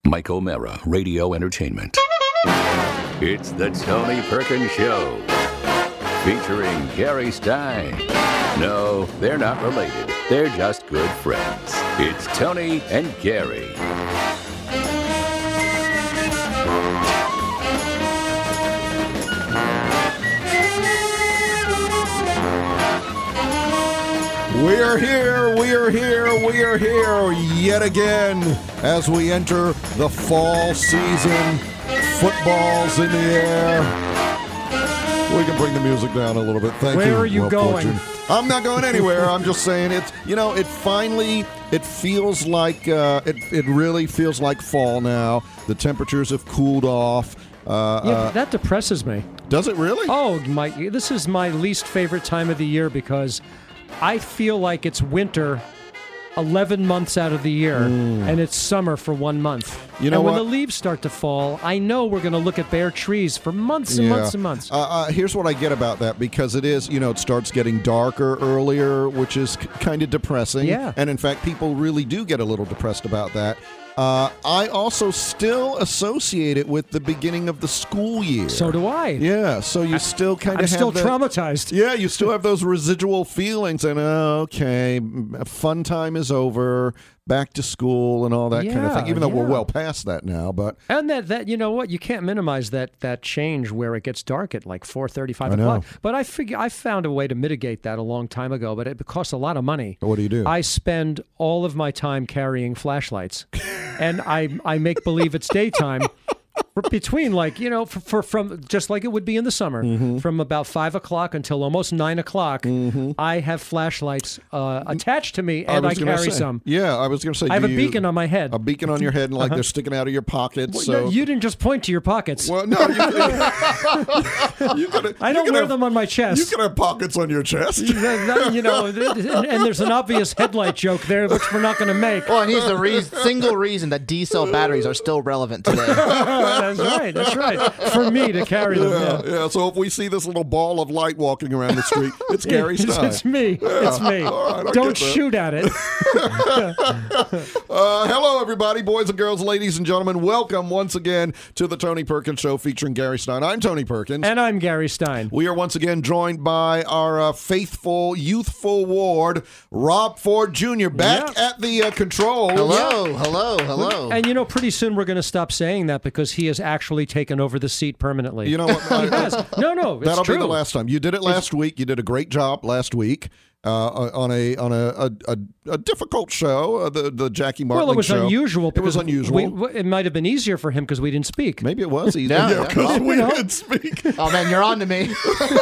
Mike O'Mara, Radio Entertainment. It's the Tony Perkins Show, featuring Gary Stein. No, they're not related. They're just good friends. It's Tony and Gary. We are here yet again as we enter the fall season. Football's in the air. We can bring the music down a little bit. Thank you. Where are you going? Fortune. I'm not going anywhere. I'm just saying it feels like, it really feels like fall now. The temperatures have cooled off. That depresses me. Does it really? Oh, this is my least favorite time of the year because I feel like it's winter 11 months out of the year, and it's summer for 1 month. You know and when what? the leaves start to fall, I know we're going to look at bare trees for months and months and months. Here's what I get about that, because it is, it starts getting darker earlier, which is kind of depressing. Yeah. And in fact, people really do get a little depressed about that. I also still associate it with the beginning of the school year. So do I. Yeah, so you still kind of I'm have still that, traumatized. Yeah, you still have those residual feelings, and okay, fun time is over, back to school and all that kind of thing, even though we're well past that now. But And that you know what, you can't minimize that change where it gets dark at like 4:30, 5 o'clock. But I found a way to mitigate that a long time ago, but it costs a lot of money. What do you do? I spend all of my time carrying flashlights, and I make believe it's daytime. Between from just like it would be in the summer, from about 5 o'clock until almost 9 o'clock, I have flashlights attached to me, and I carry some. Yeah, I was going to say, I have a beacon on my head. A beacon on your head, and like they're sticking out of your pockets. Well, so no, you didn't just point to your pockets. Well, no, I don't wear them on my chest. You can have pockets on your chest. And there's an obvious headlight joke there, which we're not going to make. Well, and here's the single reason that D-cell batteries are still relevant today. That's right. For me to carry them. Yeah. So if we see this little ball of light walking around the street, it's Gary Stein. It's me. It's me. All right, Don't shoot at it. Hello, everybody, boys and girls, ladies and gentlemen. Welcome once again to the Tony Perkins Show featuring Gary Stein. I'm Tony Perkins. And I'm Gary Stein. We are once again joined by our faithful, youthful ward, Rob Ford Jr., back at the controls. Hello. And pretty soon we're going to stop saying that because he has actually taken over the seat permanently. You know what? No, it's that'll true. be the last time. You did it last week. You did a great job last week. On a difficult show, the Jackie Martling show. Well, it was unusual. It was unusual. It might have been easier for him because we didn't speak. Maybe it was easier. Because we didn't speak. Oh, man, you're on to me.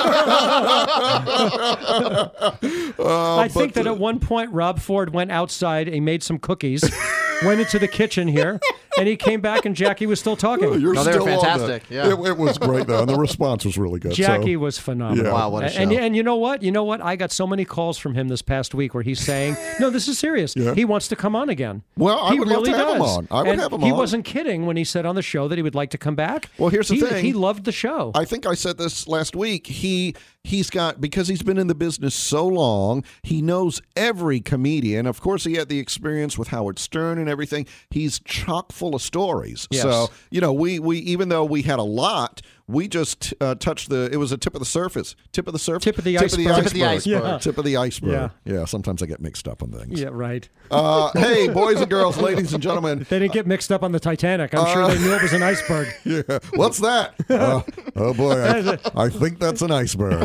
I think that at one point, Rob Ford went outside and made some cookies, went into the kitchen here, and he came back and Jackie was still talking. They were fantastic. Yeah. It was great, though, and the response was really good. Jackie was phenomenal. Yeah. Wow, what a show. And you know what? I got so many calls from him this past week where he's saying, no, this is serious. Yeah. He wants to come on again. Well, I he would really love to have him does. on. I would And have him he on. wasn't kidding when he said on the show that he would like to come back. Well, here's the thing. He loved the show. I think I said this last week. He's got, because he's been in the business so long, he knows every comedian. Of course, he had the experience with Howard Stern and everything. He's chock full of stories. Yes. So, we even though we had a lot, we just touched it was a tip of the surface. Tip of the surface? Tip of the iceberg. Tip of the iceberg. Yeah. Tip of the iceberg. Yeah. Sometimes I get mixed up on things. Yeah, right. Hey, boys and girls, ladies and gentlemen. They didn't get mixed up on the Titanic. I'm sure they knew it was an iceberg. Yeah. What's that? Oh, boy. I think that's an iceberg.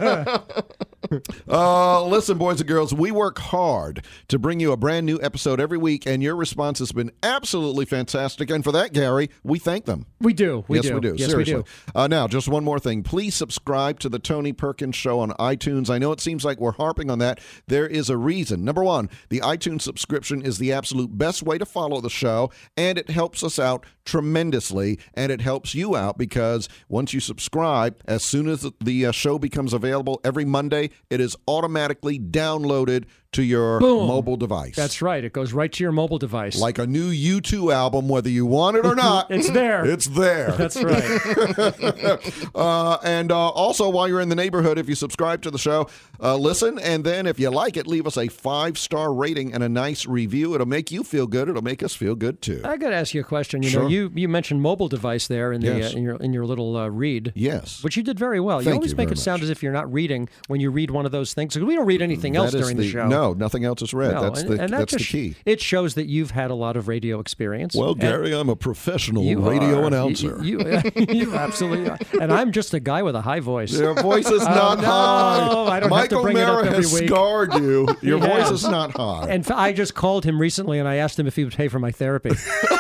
Listen, boys and girls, we work hard to bring you a brand new episode every week, and your response has been absolutely fantastic. And for that, Gary, we thank them. We do. Yes, we do. Yes, Seriously. we do. Now, just one more thing. Please subscribe to the Tony Perkins Show on iTunes. I know it seems like we're harping on that. There is a reason. Number one, the iTunes subscription is the absolute best way to follow the show, and it helps us out tremendously, and it helps you out because once you subscribe, as soon as the show becomes available every Monday, it is automatically downloaded to your Boom. mobile device. That's right. It goes right to your mobile device. Like a new U2 album, whether you want it or not. It's there. It's there. That's right. And also, while you're in the neighborhood, if you subscribe to the show, listen, and then if you like it, leave us a 5-star rating and a nice review. It'll make you feel good. It'll make us feel good, too. I got to ask you a question. You Sure. know, you mentioned mobile device there in the Yes. in your little read. Yes. Which you did very well. You Thank always you make very it sound much. as if you're not reading when you read one of those things. 'Cause we don't read anything else That is during the show. No, nothing else is read. No, That's and that that's the just- key. It shows that you've had a lot of radio experience. Well, And Gary, I'm a professional you radio are. announcer. You absolutely are. And I'm just a guy with a high voice. Your voice is not no, high. I don't have to Michael bring it up Mara every has week. scarred you. Your He voice has. is not high. And I just called him recently, and I asked him if he would pay for my therapy.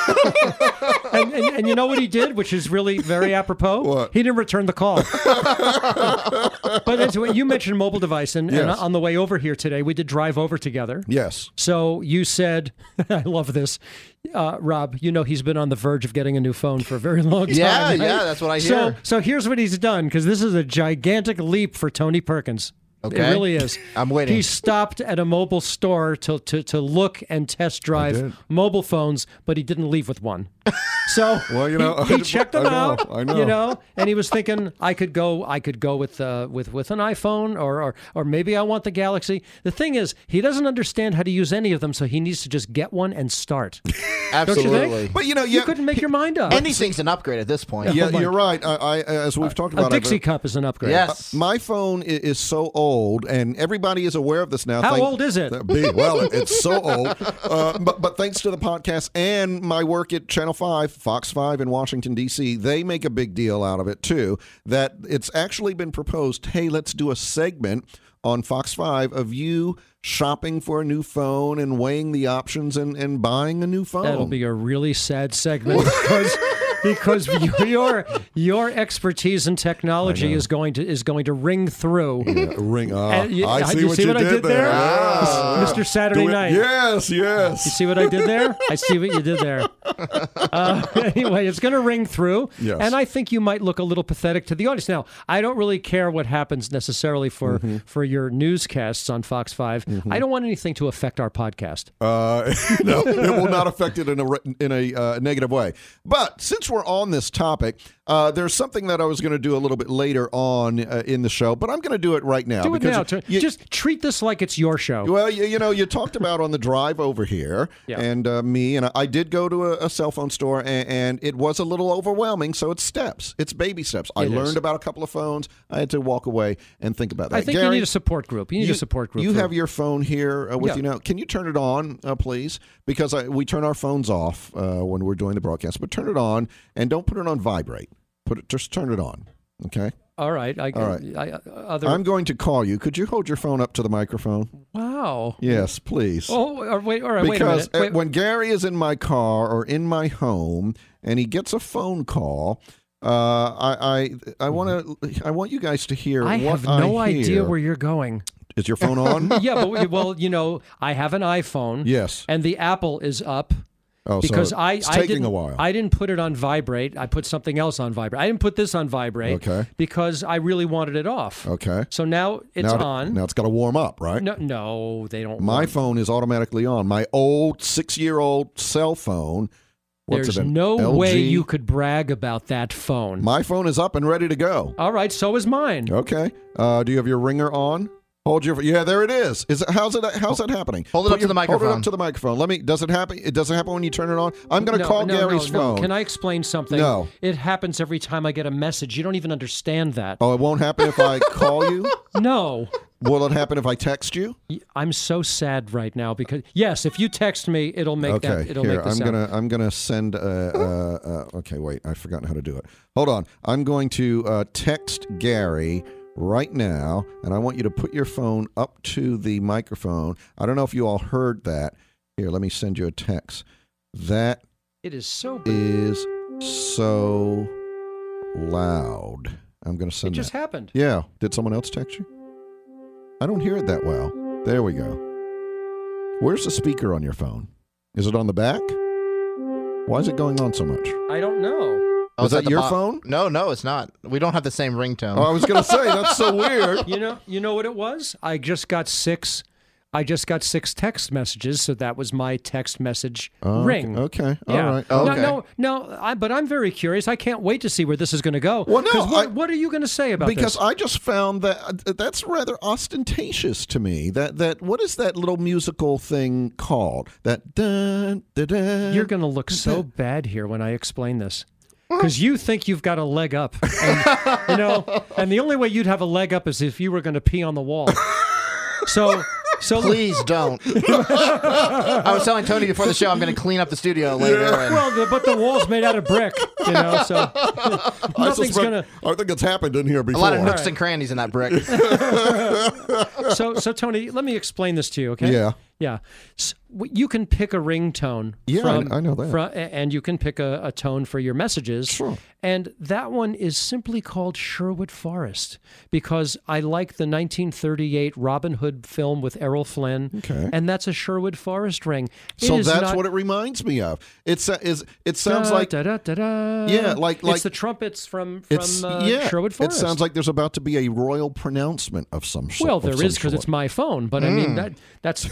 and you know what he did, which is really very apropos? What? He didn't return the call. But anyway, you mentioned mobile device, and Yes. on the way over here today, we did drive over together. Yes. So you said, I love this, Rob, you know he's been on the verge of getting a new phone for a very long time. Yeah, right? yeah, that's what I hear. So here's what he's done, because this is a gigantic leap for Tony Perkins. Okay. It really is. I'm waiting. He stopped at a mobile store to look and test drive mobile phones, but he didn't leave with one. So Well, you know, he checked them out. I know. You know, and he was thinking, I could go with an iPhone, or maybe I want the Galaxy. The thing is, he doesn't understand how to use any of them, so he needs to just get one and start. Absolutely. Don't you think? But, you know, You couldn't make your mind up. Anything's an upgrade at this point. Yeah, Oh, my- you're right. I as we've talked A about, Dixie cup is an upgrade. Yes. my phone is so old, and everybody is aware of this now. How old is it? Well, it's so old. But thanks to the podcast and my work at Channel 5, Fox 5 in Washington, D.C., they make a big deal out of it, too, that it's actually been proposed, hey, let's do a segment on Fox 5 of you shopping for a new phone and weighing the options and buying a new phone. That'll be a really sad segment because your expertise in technology is going to ring through. Yeah, ring. And I see you what see you what I did there? Ah. Mr. Saturday Do it- Night. Yes, yes. You see what I did there? I see what you did there. Anyway, it's going to ring through, Yes. and I think you might look a little pathetic to the audience. Now, I don't really care what happens necessarily for your newscasts on Fox 5. I don't want anything to affect our podcast. No, it will not affect it in a negative way. But since we're on this topic, there's something that I was going to do a little bit later on in the show, but I'm going to do it right now. Do it now. because Just treat this like it's your show. Well, you know, you talked about on the drive over here, Yeah. and me, and I did go to a cell phone store, and it was a little overwhelming, so it's steps. It's baby steps. I It is. learned about a couple of phones. I had to walk away and think about that. I think Gary, you need a support group. You need a support group. You for- have your phone here with Yeah. you now. Can you turn it on, please? Because we turn our phones off when we're doing the broadcast, but turn it on and don't put it on vibrate. Just turn it on, okay? All right. All right. Other. I'm going to call you. Could you hold your phone up to the microphone? Wow. Yes, please. Oh, wait. All right. Because wait a minute. Wait, when Gary is in my car or in my home and he gets a phone call, I want you guys to hear I what have no I idea hear. where you're going. Is your phone on? Yeah, but well, you know, I have an iPhone. Yes. And the Apple is up. Oh, Because so I it's I taking didn't, a while. I didn't put it on vibrate. I put something else on vibrate. I didn't put this on vibrate. Okay. Because I really wanted it off. Okay. So now it's on. Now it's got to warm up, right? No, they don't. My want- phone is automatically on. My old 6-year-old cell phone. What's There's it? An no LG? way you could brag about that phone. My phone is up and ready to go. All right, so is mine. Okay. Do you have your ringer on? Hold your. Yeah, there it is. How's that happening? Hold it up to the Hold it microphone. up to the microphone. Does it happen? It doesn't happen when you turn it on. I'm going to call Gary's phone. Can I explain something? No. It happens every time I get a message. You don't even understand that. Oh, it won't happen if I call you. No. Will it happen if I text you? I'm so sad right now because yes, if you text me, it'll make Okay. that. It'll Here, make the I'm sound. gonna send. Okay, wait. I've forgotten how to do it. Hold on. I'm going to text Gary right now, and I want you to put your phone up to the microphone. I don't know if you all heard that. Here, let me send you a text. That It is so. is so loud. I'm going to It send just that. happened. Yeah. Did someone else text you? I don't hear it that well. There we go. Where's the speaker on your phone? Is it on the back? Why is it going on so much? I don't know. Oh, Is it's at that the your bo- phone? No, it's not. We don't have the same ringtone. Oh, I was going to say, that's so weird. You know what it was? I just got 6 I just got 6 text messages, so that was my text message ring. Okay. Yeah. All right. Okay. But I'm very curious. I can't wait to see where this is going to go. Well, no, 'Cause what are you going to say about Because this? I just found that that's rather ostentatious to me. That what is that little musical thing called? That dun, dun, dun, You're going to look so bad here when I explain this. Because you think you've got a leg up. And, and the only way you'd have a leg up is if you were going to pee on the wall. So Please don't. I was telling Tony before the show I'm going to clean up the studio later. And but the wall's made out of brick, so nothing's going to... I think it's happened in here a before. lot of nooks and crannies in that brick. So Tony, let me explain this to you, okay? Yeah. Yeah. You can pick a ringtone. Yeah, I know that. And you can pick a tone for your messages. Sure. And that one is simply called Sherwood Forest because I like the 1938 Robin Hood film with Errol Flynn. Okay. And that's a Sherwood Forest ring. So that's what it reminds me of. It sounds like yeah, like it's the trumpets from Sherwood Forest. It sounds like there's about to be a royal pronouncement of some sort. Well, there is because it's my phone, but I mean that's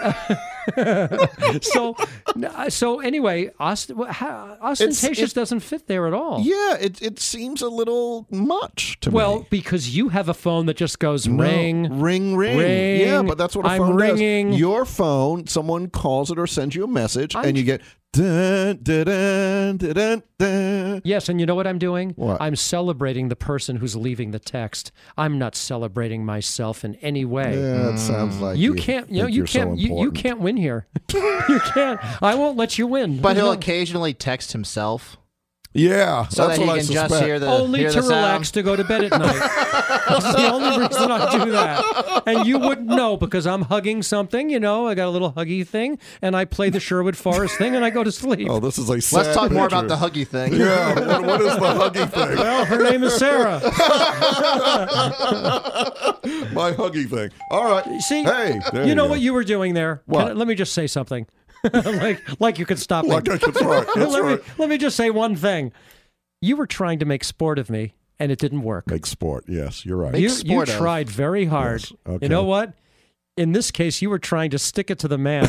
so anyway, ostentatious doesn't fit there at all. Yeah, it seems a little much to me. Well, because you have a phone that just goes ring, ring. Yeah, but that's what a phone does. Your phone, someone calls it or sends you a message, and you get dun, dun, dun, dun, dun, dun. Yes, and you know what I'm doing? What? I'm celebrating the person who's leaving the text. I'm not celebrating myself in any way. Yeah, it sounds like you can't. You can't win here. You can't. I won't let you win. But he'll occasionally text himself. Yeah, so that's that he what can I just suspect. hear the only hear to the sound. relax to go to bed at night. That's the only reason I do that. And you wouldn't know because I'm hugging something. I got a little huggy thing, and I play the Sherwood Forest thing, and I go to sleep. Oh, this is a sad Let's talk more picture. about the huggy thing. Yeah, what is the huggy thing? Well, her name is Sarah. My huggy thing. All right. See, hey, there you know go. what you were doing there? What? Let me just say something. like you could stop me. That's right. That's right. Let me just say one thing. You were trying to make sport of me, and it didn't work. Make sport. Yes, you're right. You sport of. tried very hard. Yes, okay. You know what? In this case, you were trying to stick it to the man.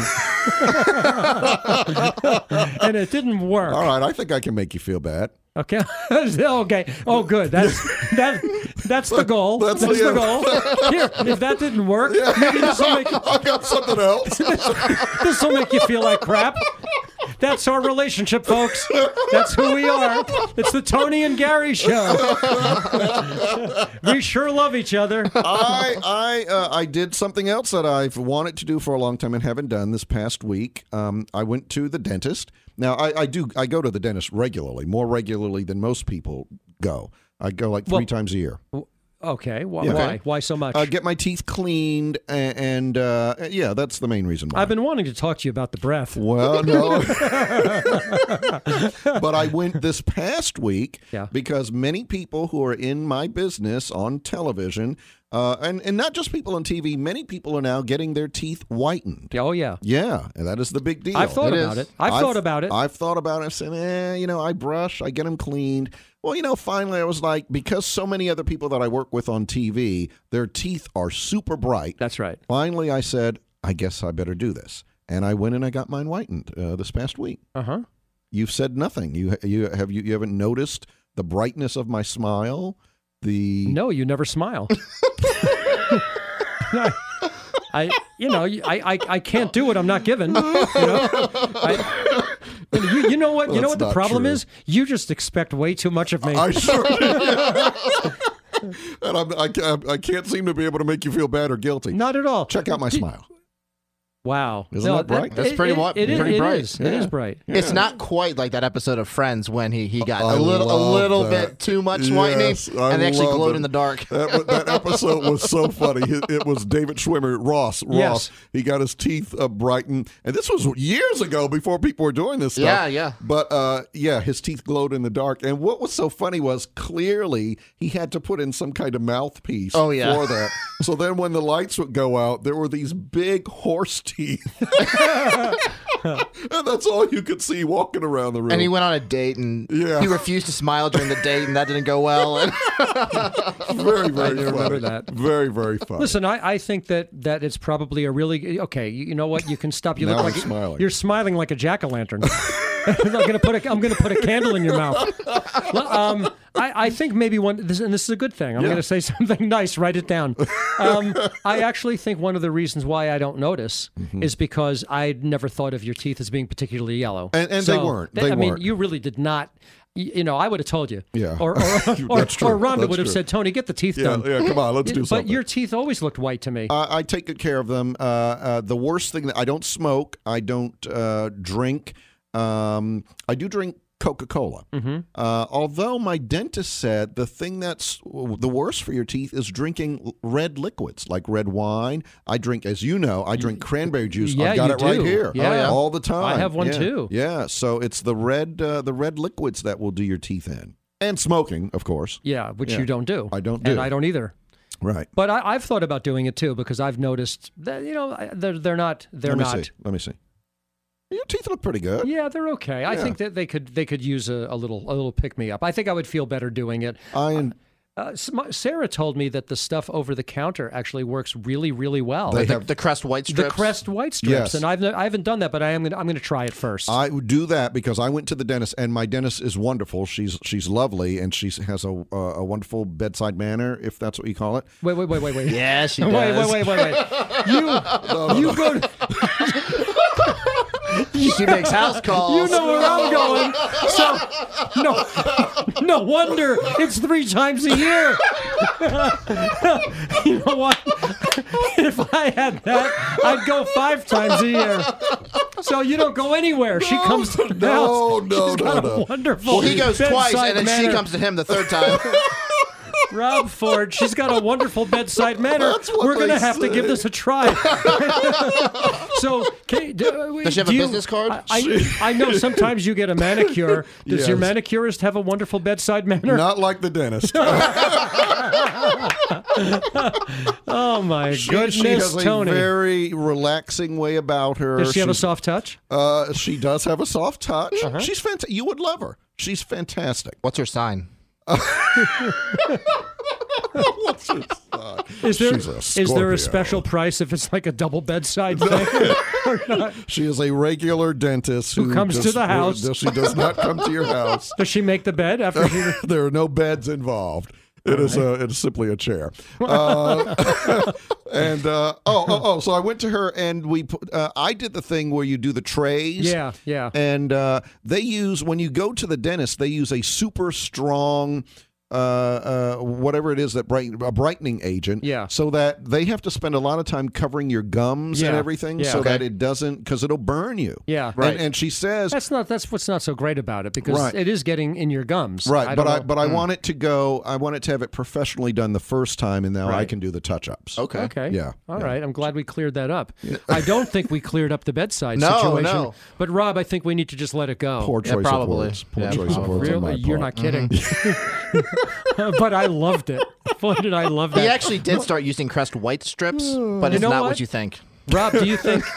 And it didn't work. All right, I think I can make you feel bad. Okay. Okay. Oh, good. That's the goal. That's the the goal. Here, if that didn't work, maybe this will make I got something else. this will make you feel like crap. That's our relationship, folks. That's who we are. It's the Tony and Gary show. We sure love each other. I did something else that I've wanted to do for a long time and haven't done this past week. I went to the dentist. Now, I go to the dentist regularly, more regularly than most people go. I go like 3 times a year. Okay. Why? Yeah. Why? Why so much? Get my teeth cleaned, and yeah, that's the main reason why. I've been wanting to talk to you about the breath. Well, no. But I went this past week because many people who are in my business on television, and not just people on TV, many people are now getting their teeth whitened. Oh, yeah. Yeah, and that is the big deal. I've thought about it. I've thought about it. I've thought about it. I said, I brush, I get them cleaned. Well, finally I was like, because so many other people that I work with on TV, their teeth are super bright. That's right. Finally, I said, I guess I better do this. And I went and I got mine whitened this past week. Uh-huh. You've said nothing. You haven't noticed the brightness of my smile? No, you never smile. I can't do what I'm not given. You know what? You know what the problem is? You just expect way too much of me. I sure do. And I can't seem to be able to make you feel bad or guilty. Not at all. Check out my smile. Wow. Isn't that bright? That's pretty bright. It is bright. Yeah. It's not quite like that episode of Friends when he got I a little love bit that. too much whitening, Yes, I and they actually love glowed it. in the dark. That episode was so funny. It was David Schwimmer, Ross. Yes. He got his teeth brightened. And this was years ago before people were doing this stuff. Yeah. But, his teeth glowed in the dark. And what was so funny was clearly he had to put in some kind of mouthpiece Oh, yeah. for that. So then when the lights would go out, there were these big horse teeth. And that's all you could see walking around the room. And he went on a date, and he refused to smile during the date, and that didn't go well. And very, very funny. remember that. Very, very funny. Listen, I think that it's probably a really okay. You know what? You can stop. You Now look I'm like smiling. You're smiling like a jack-o'-lantern. I'm gonna put a candle in your mouth. I think maybe and this is a good thing. I'm gonna say something nice. Write it down. I actually think one of the reasons why I don't notice is because I'd never thought of your teeth as being particularly yellow. And they weren't. They I mean, weren't. you really did not. You know, I would have told you. Yeah. Or That's true. Rhonda That's would have true. said, Tony, get the teeth Yeah, done. come on, let's do something. But your teeth always looked white to me. I take good care of them. The worst thing that I don't smoke, I don't drink. I do drink Coca-Cola. Although my dentist said the thing that's the worst for your teeth is drinking red liquids like red wine. I drink, as you know, I drink cranberry juice. Yeah, I've got you it right do. here Yeah. all the time. I have one Yeah. too. Yeah, so it's the red liquids that will do your teeth in. And smoking, of course. Yeah, which Yeah. you don't do. I don't do. And I don't either. Right. But I've thought about doing it too because I've noticed that they're not. Let me see. Your teeth look pretty good. Yeah, they're okay. I think that they could use a little pick me up. I think I would feel better doing it. Sarah told me that the stuff over the counter actually works really, really well. the Crest White strips. The Crest White strips, Yes. and I haven't done that, but I'm gonna try it first. I would do that because I went to the dentist, and my dentist is wonderful. She's lovely, and she has a wonderful bedside manner, if that's what you call it. Wait. Yeah, she does. Wait. You go to. She makes house calls. You know where I'm going. So, no wonder it's 3 times a year. You know what? If I had that, I'd go 5 times a year. So you don't go anywhere. She comes to the house. She's got a wonderful. Well, he goes twice, bedside and then manner. she comes to him the third time. Rob Ford, she's got a wonderful bedside manner. That's what We're going to they have to give say. this a try. So, Does she have a business card? I know sometimes you get a manicure. Does your Yes. manicurist have a wonderful bedside manner? Not like the dentist. Oh, my goodness, she has Tony. a very relaxing way about her. Does she have a She's- soft touch? She does have a soft touch. Uh-huh. She's fantastic. You would love her. She's fantastic. What's her sign? What's her sign? Is there She's a is there Scorpio. a special price if it's like a double bedside thing? Or not? She is a regular dentist who comes to the house. She does not come to your house. Does she make the bed after she? There are no beds involved. It is simply a chair. So I went to her and I did the thing where you do the trays. Yeah. And they use, when you go to the dentist, they use a super strong whatever it is that a brightening agent. Yeah. So that they have to spend a lot of time covering your gums and Yeah. everything, Yeah. so Okay. that it doesn't, because it'll burn you. Yeah. Right. And she says That's what's not so great about it because Right. it is getting in your gums. right, I don't know. but I want it to go. I want it to have it professionally done the first time, and now I Right. can do the touch-ups. Okay. Yeah. All right. I'm glad we cleared that up. I don't think we cleared up the bedside No, situation. no. But Rob, I think we need to just let it go. Poor choice of probably. words. Poor Yeah, choice of words on my Really? You're part. not kidding. But I loved it. Boy, did I love that. He actually did start using Crest White strips, but it's know not what? what you think. Rob, do you think?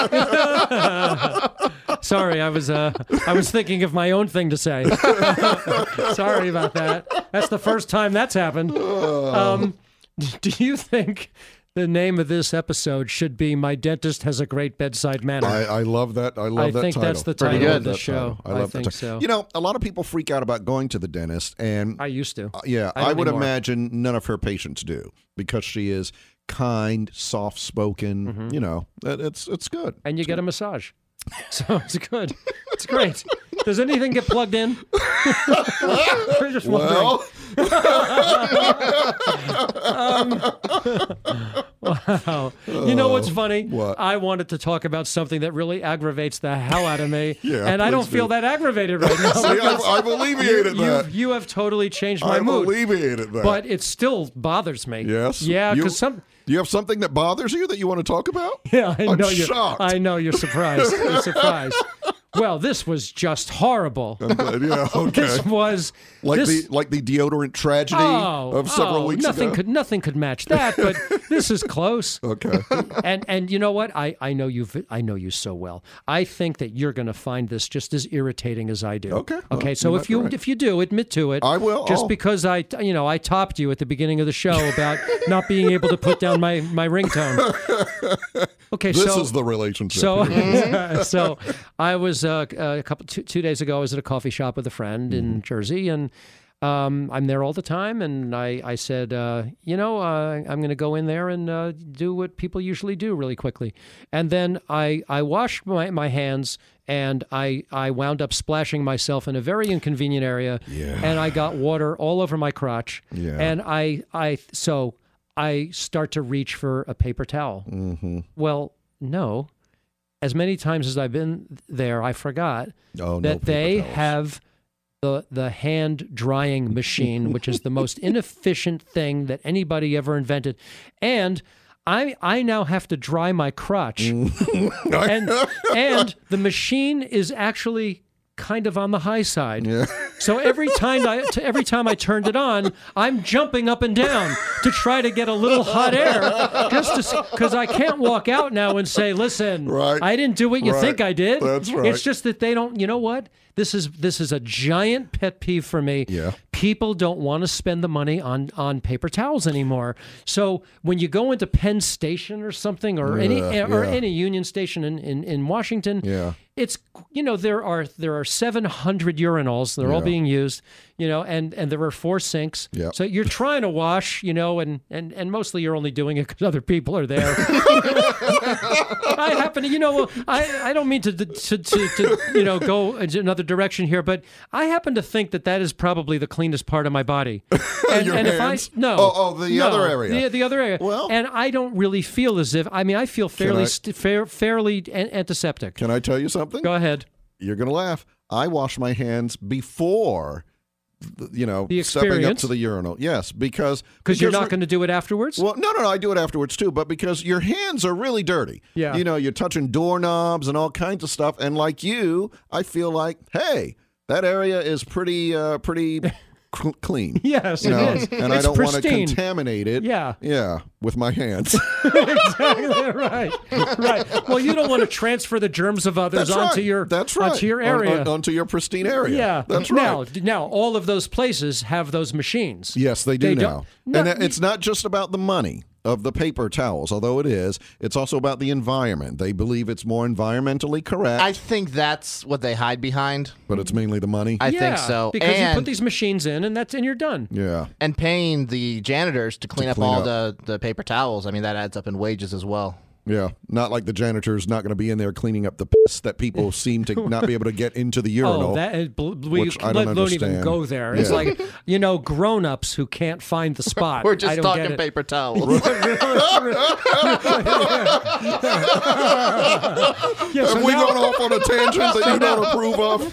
Sorry, I was thinking of my own thing to say. Sorry about that. That's the first time that's happened. Do you think the name of this episode should be "My Dentist Has a Great Bedside Manner"? I love that. I love that think title. that's the Pretty title good. of the That show. title. I love think that so. title. You know, a lot of people freak out about going to the dentist, and I used to. yeah, I don't I would anymore. imagine none of her patients do because she is kind, soft-spoken. Mm-hmm. You know, it's good. And you get a massage. So it's good. It's great. Does anything get plugged in? I'm just wondering. Wow. You know what's funny? What? I wanted to talk about something that really aggravates the hell out of me. Yeah, and I don't please feel do. that aggravated right now. See, I've alleviated that. You have totally changed my I've mood. alleviated that. But it still bothers me. yes. Yeah, You- because some. You have something that bothers you that you want to talk about? Yeah, I'm you're. shocked. I know you're surprised. You're surprised. Well, this was just horrible. Yeah, okay. This was like the deodorant tragedy of several weeks ago. Nothing could match that, but this is close. Okay. And you know what? I know you so well. I think that you're going to find this just as irritating as I do. Okay. Okay. Well, So if you do, admit to it. I will. Just because I topped you at the beginning of the show about not being able to put down my ringtone. Okay. This is the relationship. So I was two days ago. I was at a coffee shop with a friend in Jersey, and I'm there all the time. And I said, I'm going to go in there and do what people usually do really quickly. And then I washed my hands, and I wound up splashing myself in a very inconvenient area. Yeah. And I got water all over my crotch. Yeah. And I start to reach for a paper towel. Mm-hmm. Well, no. As many times as I've been there, I forgot that they have the hand drying machine, which is the most inefficient thing that anybody ever invented. And I now have to dry my crotch. and the machine is actually kind of on the high side. Yeah. So every time I turned it on, I'm jumping up and down to try to get a little hot air, just because I can't walk out now and say, "Listen, Right. I didn't do what you Right. think I did." That's right. It's just that they don't. You know what? This is a giant pet peeve for me. Yeah. People don't want to spend the money on paper towels anymore. So when you go into Penn Station or something, or any Union Station in Washington, Yeah. it's there are 700 urinals. They're all being used, and there are 4 sinks. Yeah. So you're trying to wash, and mostly you're only doing it because other people are there. I happen to, I don't mean to go in another direction here, but I happen to think that is probably the cleanest part of my body. And, Your hands? No. The other area. The other area. Well, and I don't really feel as if. I feel fairly antiseptic. Can I tell you something? Go ahead. You're going to laugh. I wash my hands before, The stepping up experience. to the urinal. Yes, because You're not going to do it afterwards? Well, no, I do it afterwards too, but because your hands are really dirty. Yeah. You're touching doorknobs and all kinds of stuff, and like you, I feel like, hey, that area is pretty clean. Yes, it is. And It's I don't want to pristine. contaminate it. Yeah. With my hands. Exactly right. Well, you don't want to transfer the germs of others onto your area, onto your pristine area. Yeah, that's right. Now, all of those places have those machines. Yes, they do now. No, and it's not just about the money of the paper towels, although it is. It's also about the environment. They believe it's more environmentally correct. I think that's what they hide behind. But it's mainly the money. I think so. Because you put these machines in, and you're done. Yeah. And paying the janitors to clean up all the paper towels. I mean, that adds up in wages as well. Yeah, not like the janitor's not going to be in there cleaning up the piss that people seem to not be able to get into the urinal. We don't even go there. It's like, grown-ups who can't find the spot. We're just talking paper towels. Have we gone off on a tangent that you don't approve of?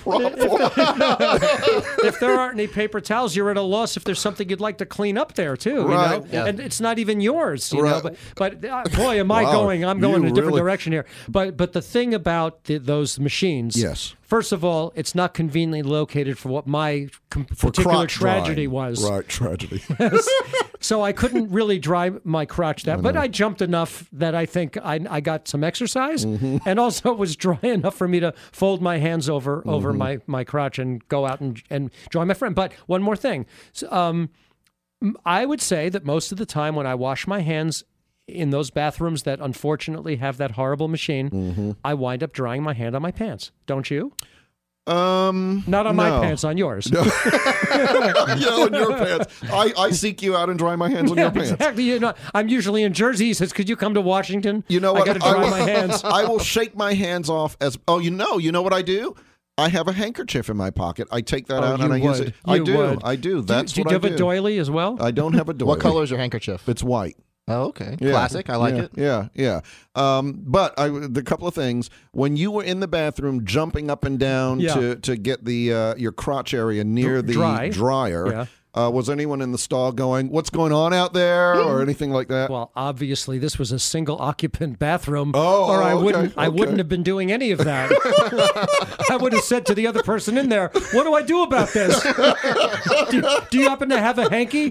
If there aren't any paper towels, you're at a loss if there's something you'd like to clean up there, too. Right. Yeah. And it's not even yours, Right. But boy, am I going. I'm going in a different really- direction here. But the thing about those machines, Yes. first of all, it's not conveniently located for what my particular crotch tragedy drying. was. Right, tragedy. So I couldn't really dry my crotch but I jumped enough that I think I got some exercise, and also it was dry enough for me to fold my hands over my crotch and go out and join my friend. But one more thing. So, I would say that most of the time when I wash my hands in those bathrooms that unfortunately have that horrible machine, I wind up drying my hand on my pants. Don't you? Not on my pants, on yours. No. On your pants. I seek you out and dry my hands on your pants. Exactly. I'm usually in Jersey. He says, "Could you come to Washington?" You know what? I got to dry my hands. I will shake my hands off as. Oh, you know what I do? I have a handkerchief in my pocket. I take that out and I use it. I do. That's do what you I do. have a doily as well? I don't have a doily. What color is your handkerchief? It's white. Oh, okay. Yeah. Classic. I like it. Yeah. But the couple of things. When you were in the bathroom jumping up and down to get the your crotch area near the Dry. dryer, Was anyone in the stall going, "What's going on out there?" or anything like that? Well, obviously, this was a single occupant bathroom, Oh, or I okay. wouldn't have been doing any of that. I would have said to the other person in there, "What do I do about this? do you happen to have a hanky?"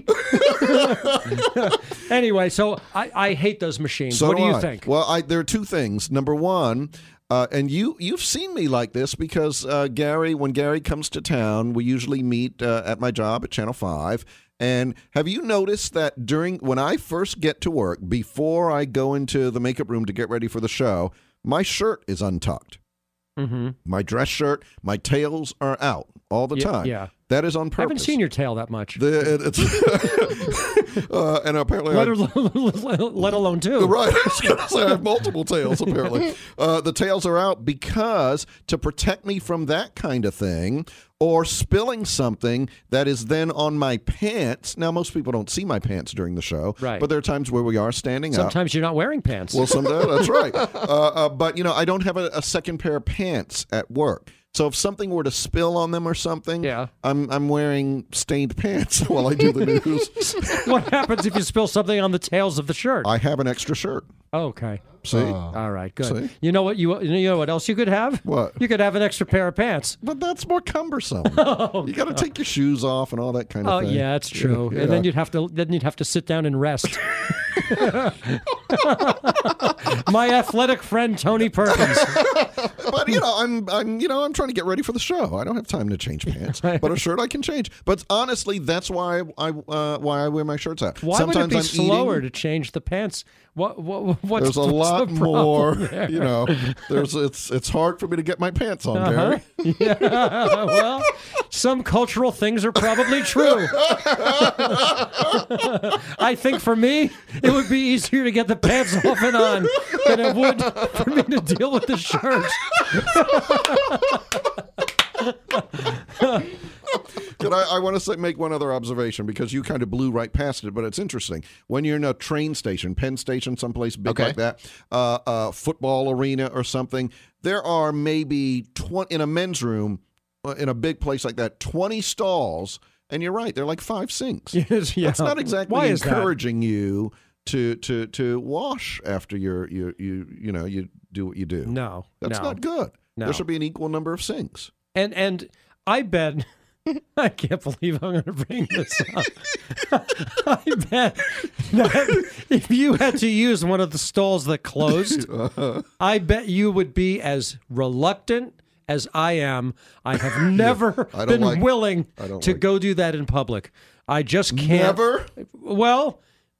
Anyway, so I hate those machines. So what do you I. think? Well, there are two things. Number one, and you've seen me like this because Gary, when Gary comes to town, we usually meet at my job at Channel 5. And have you noticed that when I first get to work, before I go into the makeup room to get ready for the show, my shirt is untucked. Mm-hmm. My dress shirt, my tails are out all the time. Yeah. That is on purpose. I haven't seen your tail that much. And apparently let alone two. Right. I was going to say I have multiple tails, apparently. The tails are out because to protect me from that kind of thing or spilling something that is then on my pants. Now, most people don't see my pants during the show. Right. But there are times where we are standing up. Sometimes you're not wearing pants. Well, sometimes, that's right. But, I don't have a second pair of pants at work. So if something were to spill on them or something, yeah. I'm wearing stained pants while I do the news. What happens if you spill something on the tails of the shirt? I have an extra shirt. Oh, okay. See? All right, good. See? You know what else you could have? What? You could have an extra pair of pants. But that's more cumbersome. You got to take your shoes off and all that kind of thing. Oh, yeah, that's true. Yeah. And then you'd have to sit down and rest. My athletic friend Tony Perkins. But I'm trying to get ready for the show. I don't have time to change pants, but a shirt I can change. But honestly, that's why I wear my shirts out. Why Sometimes would it be I'm slower eating. to change the pants? What's There's a lot the more. there? It's hard for me to get my pants on, Gary. Yeah. Well, some cultural things are probably true. I think for me, it would be easier to get the pants off and on than it would for me to deal with the shirt. I want to make one other observation because you kind of blew right past it, but it's interesting. When you're in a train station, Penn Station, someplace big like that, football arena or something, there are maybe 20 in a men's room in a big place like that, 20 stalls, and you're right, they're like 5 sinks. Yes, yeah. That's not exactly Why is encouraging you to wash after you do what you do. No, That's not good. No. There should be an equal number of sinks. And I bet. I can't believe I'm going to bring this up. I bet that if you had to use one of the stalls that closed, I bet you would be as reluctant as I am. I have never been willing to go do that in public. I just can't. Never? Well,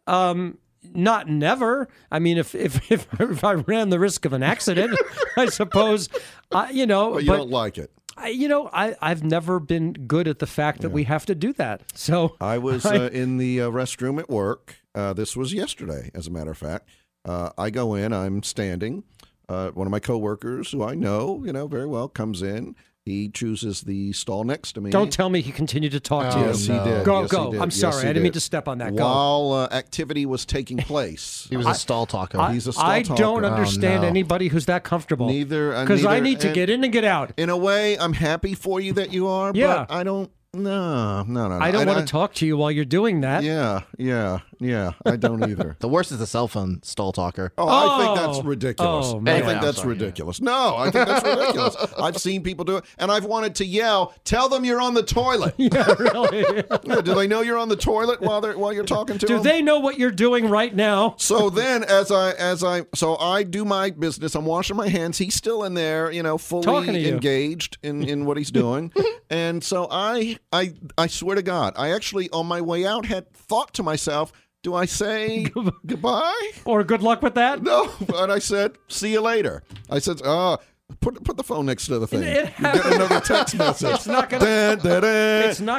not never. I mean, if I ran the risk of an accident, I suppose, But you don't like it. I've never been good at the fact that we have to do that. So I was in the restroom at work. This was yesterday, as a matter of fact. I go in. I'm standing. One of my coworkers, who I know, very well, comes in. He chooses the stall next to me. Don't tell me he continued to talk to you. Yes, he did. Go. Yes, he did. I'm sorry. Yes, he I didn't mean did. to step on that. Go. While activity was taking place. He was a stall talker. He's a stall I talker. don't understand no. anybody who's that comfortable. Neither. Because I neither- need to and get in and get out. In a way, I'm happy for you that you are, Yeah. but I don't. No. I don't want to talk to you while you're doing that. Yeah. I don't either. The worst is the cell phone stall talker. I think that's ridiculous. Oh, I man. think that's ridiculous. No, I think that's ridiculous. I've seen people do it, and I've wanted to yell, "Tell them you're on the toilet." Yeah, really. Yeah, do they know you're on the toilet while you're talking to them? Do they know what you're doing right now? So then, so I do my business. I'm washing my hands. He's still in there, Talking to fully you. engaged in what he's doing. And so I swear to God, I actually on my way out had thought to myself, do I say goodbye? Or good luck with that? No, but I said, see you later. I said, put the phone next to the thing. It You get another text message. It's not gonna. It's not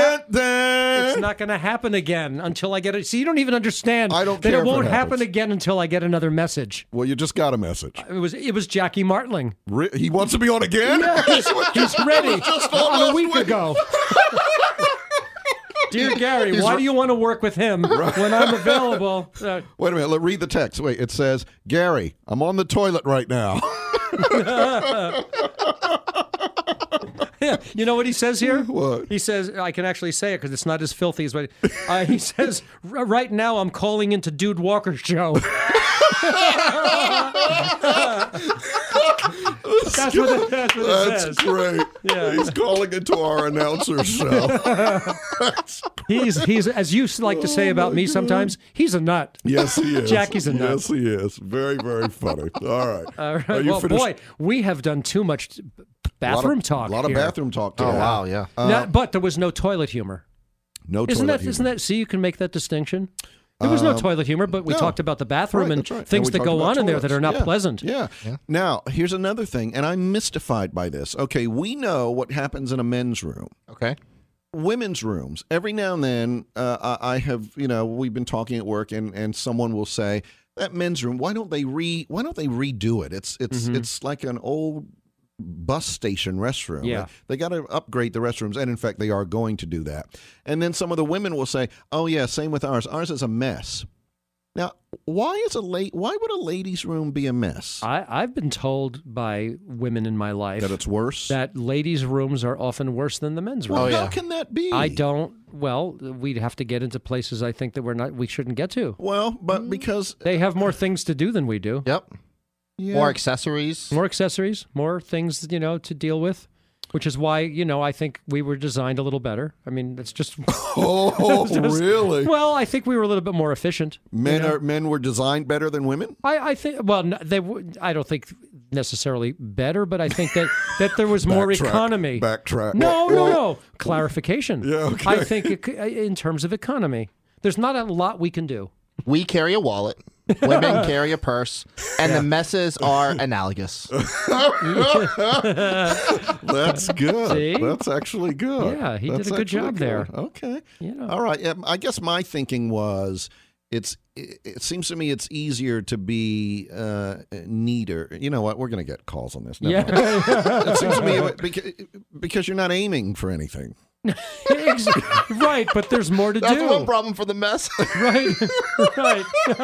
gonna happen again until I get it. See, you don't even understand. I don't that care it if it won't happen happens. again until I get another message. Well, you just got a message. It was Jackie Martling. He wants to be on again? He's ready. just on a last week week. ago. Dear Gary, why do you want to work with him when I'm available? Wait a minute. Let read the text. Wait, it says, Gary, I'm on the toilet right now. Yeah. You know what he says here? What? He says, I can actually say it because it's not as filthy as what he says. Right now, I'm calling into Dude Walker's show. That's what it says. Great. Yeah. He's calling into our announcer show. He's as you like to say about me sometimes, he's a nut. Yes, he is. Jackie's a nut. Yes, he is. Very, very funny. All right. All right. Are you Well, finished? boy, we have done too much bathroom talk. A lot of here. bathroom talk today. Oh, wow, yeah. But there was no toilet humor. No Isn't toilet that? Isn't humor. that? See, you can make that distinction. There was no toilet humor, but we no. talked about the bathroom Right, and that's right. things And we that talked go about on in there that toilets. are not Yeah. pleasant. Yeah. Now, here's another thing, and I'm mystified by this. Okay, we know what happens in a men's room. Okay. Women's rooms, every now and then, I have, we've been talking at work, and someone will say, that men's room, why don't they redo it? It's like an old bus station restroom. Yeah. They got to upgrade the restrooms, and in fact, they are going to do that. And then some of the women will say, "Oh yeah, same with ours. Ours is a mess." Now, why would a ladies' room be a mess? I've been told by women in my life That it's worse. that ladies' rooms are often worse than the men's rooms. Well, Oh, how yeah. can that be? I don't. Well, we'd have to get into places I think that we shouldn't get to. Well, but because They have more things to do than we do. Yep. yeah. More accessories. More accessories, more things, to deal with, which is why, I think we were designed a little better. I mean, it's just, Oh, really? well, I think we were a little bit more efficient. Men were designed better than women? I think, well, I don't think necessarily better, but I think that there was more Backtrack. economy. Backtrack. No. Clarification. Yeah, okay. I think in terms of economy, there's not a lot we can do. We carry a wallet. Women carry a purse. And the messes are analogous. That's good. See? That's actually good. Yeah, he did That's a good actually job there. Okay. You know. All right. I guess my thinking was it seems to me it's easier to be neater. You know what? We're going to get calls on this. Never mind. Yeah. It seems to me because you're not aiming for anything. Right, but there's more to That's do. one problem for the mess. Right.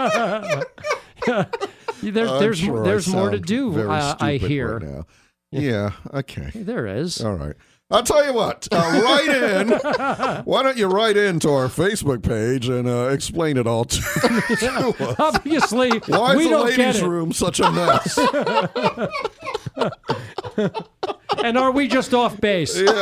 There's I'm sure there's I more to sound do. very I stupid hear. right now. Yeah. Okay. There is. All right. I'll tell you what. Write in. Why don't you write into our Facebook page and explain it all to us? Obviously, Why we is the don't get ladies' it. room such a mess? And are we just off base? Yeah,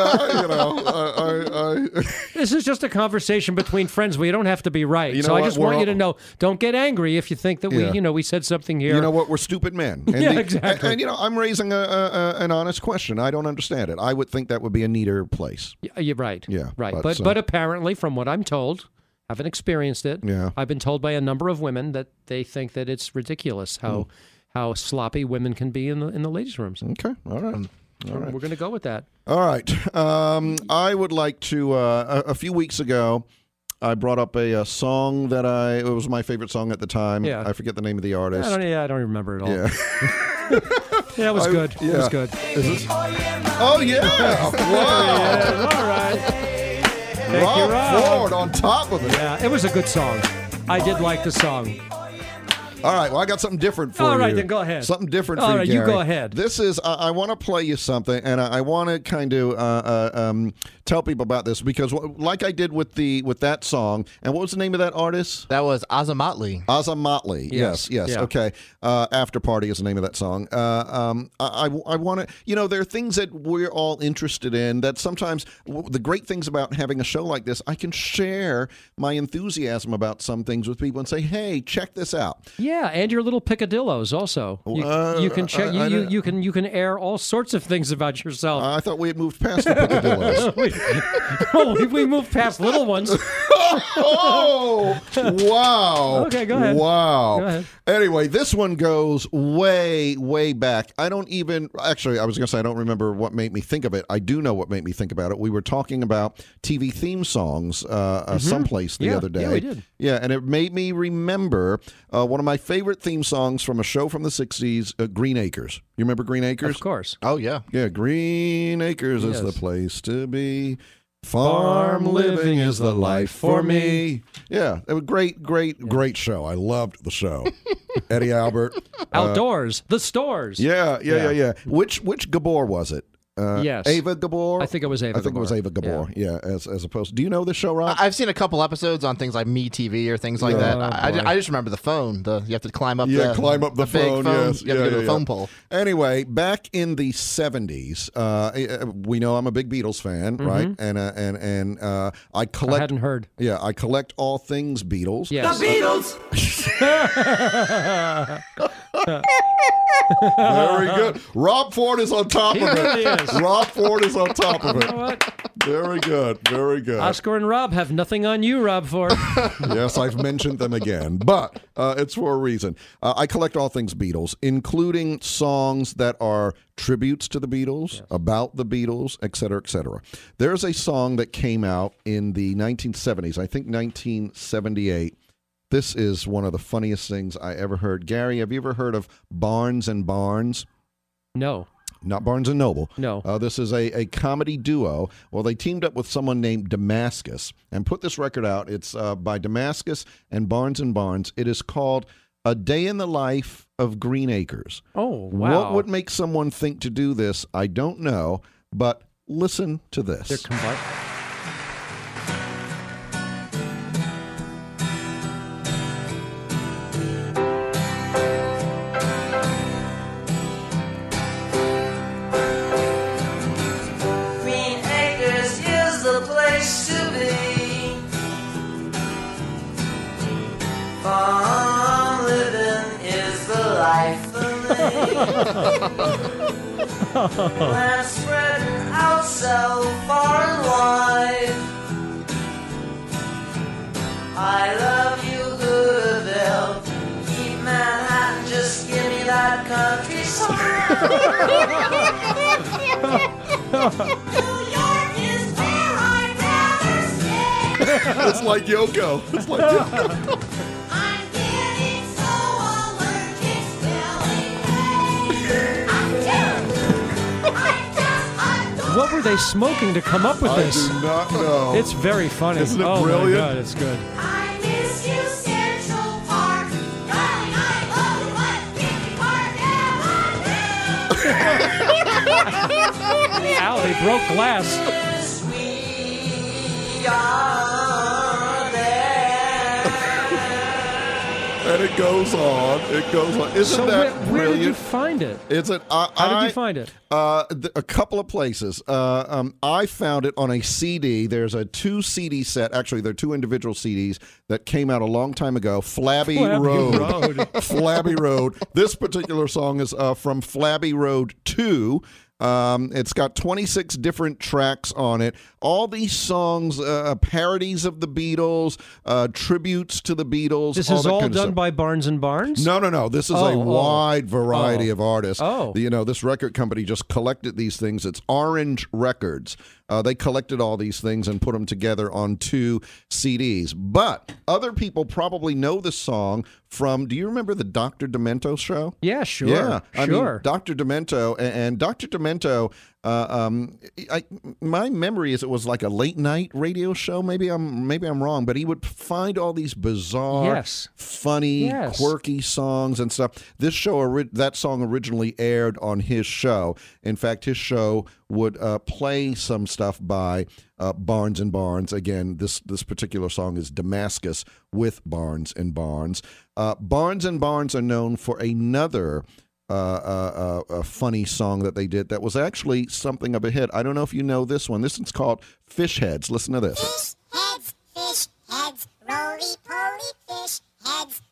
I This is just a conversation between friends. We don't have to be right. You know So I what? just want We're you to all- know, don't get angry if you think that Yeah. we said something here. you know what? We're stupid men. And Yeah, exactly. And I'm raising an honest question. I don't understand it. I would think that would be a neater place. You're right. Yeah, Right. but, But apparently, from what I'm told, haven't experienced it. Yeah. I've been told by a number of women that they think that it's ridiculous how sloppy women can be in the ladies' rooms. Okay. All right. All right. We're going to go with that. All right. I would like to. A few weeks ago, I brought up a song that it was my favorite song at the time. Yeah. I forget the name of the artist. I don't remember it all. Yeah. Yeah, it was good. It yeah. was good. Is this? Oh yeah! Wow! All right. Thank you, Rob Rob. Ford on top of it. Yeah, it was a good song. I did like the song. All right, well, I got something different for you. All right, then go ahead. Something different All for you, right, you Gary. go ahead. This is, I want to play you something, and I want to kind of tell people about this, because like I did with that song, and what was the name of that artist? That was Azamatli. Azamatli. Yes. Yeah. Okay. After Party is the name of that song. I want to, there are things that we're all interested in that sometimes the great things about having a show like this, I can share my enthusiasm about some things with people and say, hey, check this out. Yeah, and your little picadillos also. You can check. You can air all sorts of things about yourself. I thought we had moved past the picadillos. we moved past little ones. Oh, wow. Okay, go ahead. Wow. Go ahead. Anyway, this one goes way, way back. I was going to say I don't remember what made me think of it. I do know what made me think about it. We were talking about TV theme songs someplace the other day. Yeah, we did. Yeah, and it made me remember one of my favorite theme songs from a show from the 60s, Green Acres. You remember Green Acres? Of course. Oh, yeah. Yeah, Green Acres is Yes. the place to be. Farm living is the life for me. Yeah, it was great show. I loved the show. Eddie Albert. Outdoors, the stores. Yeah. Which Gabor was it? Yes. Ava Gabor. I think it was Ava I think it was Gabor. Ava Gabor. Yeah, as opposed. Do you know this show, Rob? I've seen a couple episodes on things like MeTV or things like that. I just remember the phone. You have to climb up. Climb up the big phone. Yes. You have to go to the phone pole. Anyway, back in the 70s, we know I'm a big Beatles fan, right? And I collect. I hadn't heard. Yeah, I collect all things Beatles. Yes. The Beatles! Very good. Rob Ford is on top of it. really is. Rob Ford is on top of it. You know what? Very good. Very good. Oscar and Rob have nothing on you, Rob Ford. Yes, I've mentioned them again, but it's for a reason. I collect all things Beatles, including songs that are tributes to the Beatles, about the Beatles, et cetera, et cetera. There's a song that came out in the 1970s, I think 1978. This is one of the funniest things I ever heard. Gary, have you ever heard of Barnes and Barnes? No. Not Barnes and Noble. No. This is a comedy duo. Well, they teamed up with someone named Damascus and put this record out. It's by Damascus and Barnes and Barnes. It is called A Day in the Life of Green Acres. Oh, wow. What would make someone think to do this? I don't know, but listen to this. They're combined. Farm living is the life of me. Land spreading out so far and wide. I love you, Hooterville. Keep Manhattan, just give me that countryside. New York is where I'd rather stay. It's like Yoko. It's like Yoko. What were they smoking to come up with this? I do not know. It's very funny. Isn't it oh brilliant? My God, it's good. I miss you, Central Park. Darling, I love you, but Picnic Park, Ow, they broke glass. we are there. And it goes on. It goes on. Isn't So that where brilliant? did you find it? Is it? How did you find it? A couple of places. I found it on a CD. There's a 2 CD set. Actually, there are 2 individual CDs that came out a long time ago. Flabby Road. Flabby Road. This particular song is from Flabby Road 2. It's got 26 different tracks on it. All these songs, parodies of the Beatles, tributes to the Beatles. This all is that all kind of done stuff. by Barnes and Barnes? No. This is a wide variety Oh. of artists. Oh. This record company just collected these things. It's Orange Records. They collected all these things and put them together on 2 CDs. But other people probably know the song from, do you remember the Dr. Demento show? Yeah, sure. Yeah, I sure. mean, Dr. Demento and Dr. Demento. My memory is it was like a late night radio show. Maybe I'm wrong, but he would find all these bizarre, Yes. funny, Yes. quirky songs and stuff. This show, that song originally aired on his show. In fact, his show would play some stuff by Barnes and Barnes. Again, this particular song is Damascus with Barnes and Barnes. Barnes and Barnes are known for another a funny song that they did that was actually something of a hit. I don't know if you know this one. This one's called Fish Heads. Listen to this. Fish heads, roly-poly fish heads,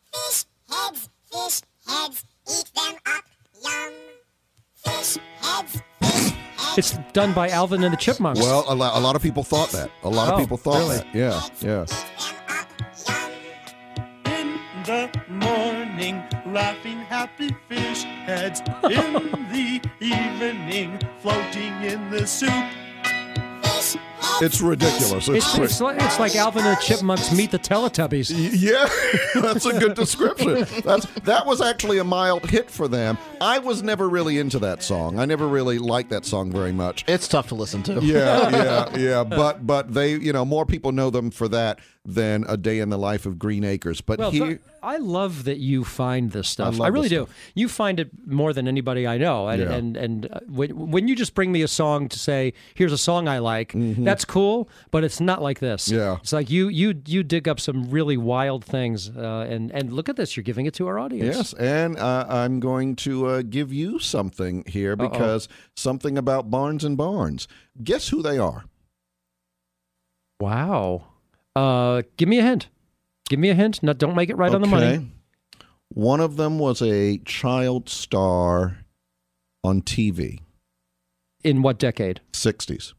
eat them up, yum. Fish heads, It's done by Alvin and the Chipmunks. Well, a lot of people thought that. A lot of Oh, people thought really? that. Yeah. eat them up, yum. In the morning, laughing happy fish heads. In the evening, floating in the soup. Fish heads, It's ridiculous. it's like Alvin and the Chipmunks meet the Teletubbies. Yeah, that's a good description. That was actually a mild hit for them. I was never really into that song. I never really liked that song very much. It's tough to listen to. Yeah. But they, more people know them for that than A Day in the Life of Green Acres. But Well, here, I love that you find this stuff. love I really this do. stuff. You find it more than anybody I know. And Yeah. and when you just bring me a song to say, here's a song I like, that's cool, but it's not like this. Yeah. It's like you dig up some really wild things. And look at this. You're giving it to our audience. yes, and I'm going to give you something here because something about Barnes and Barnes. Guess who they are? Wow. Give me a hint. Give me a hint. No, don't make it right on the money. One of them was a child star on TV, In what decade? 60s.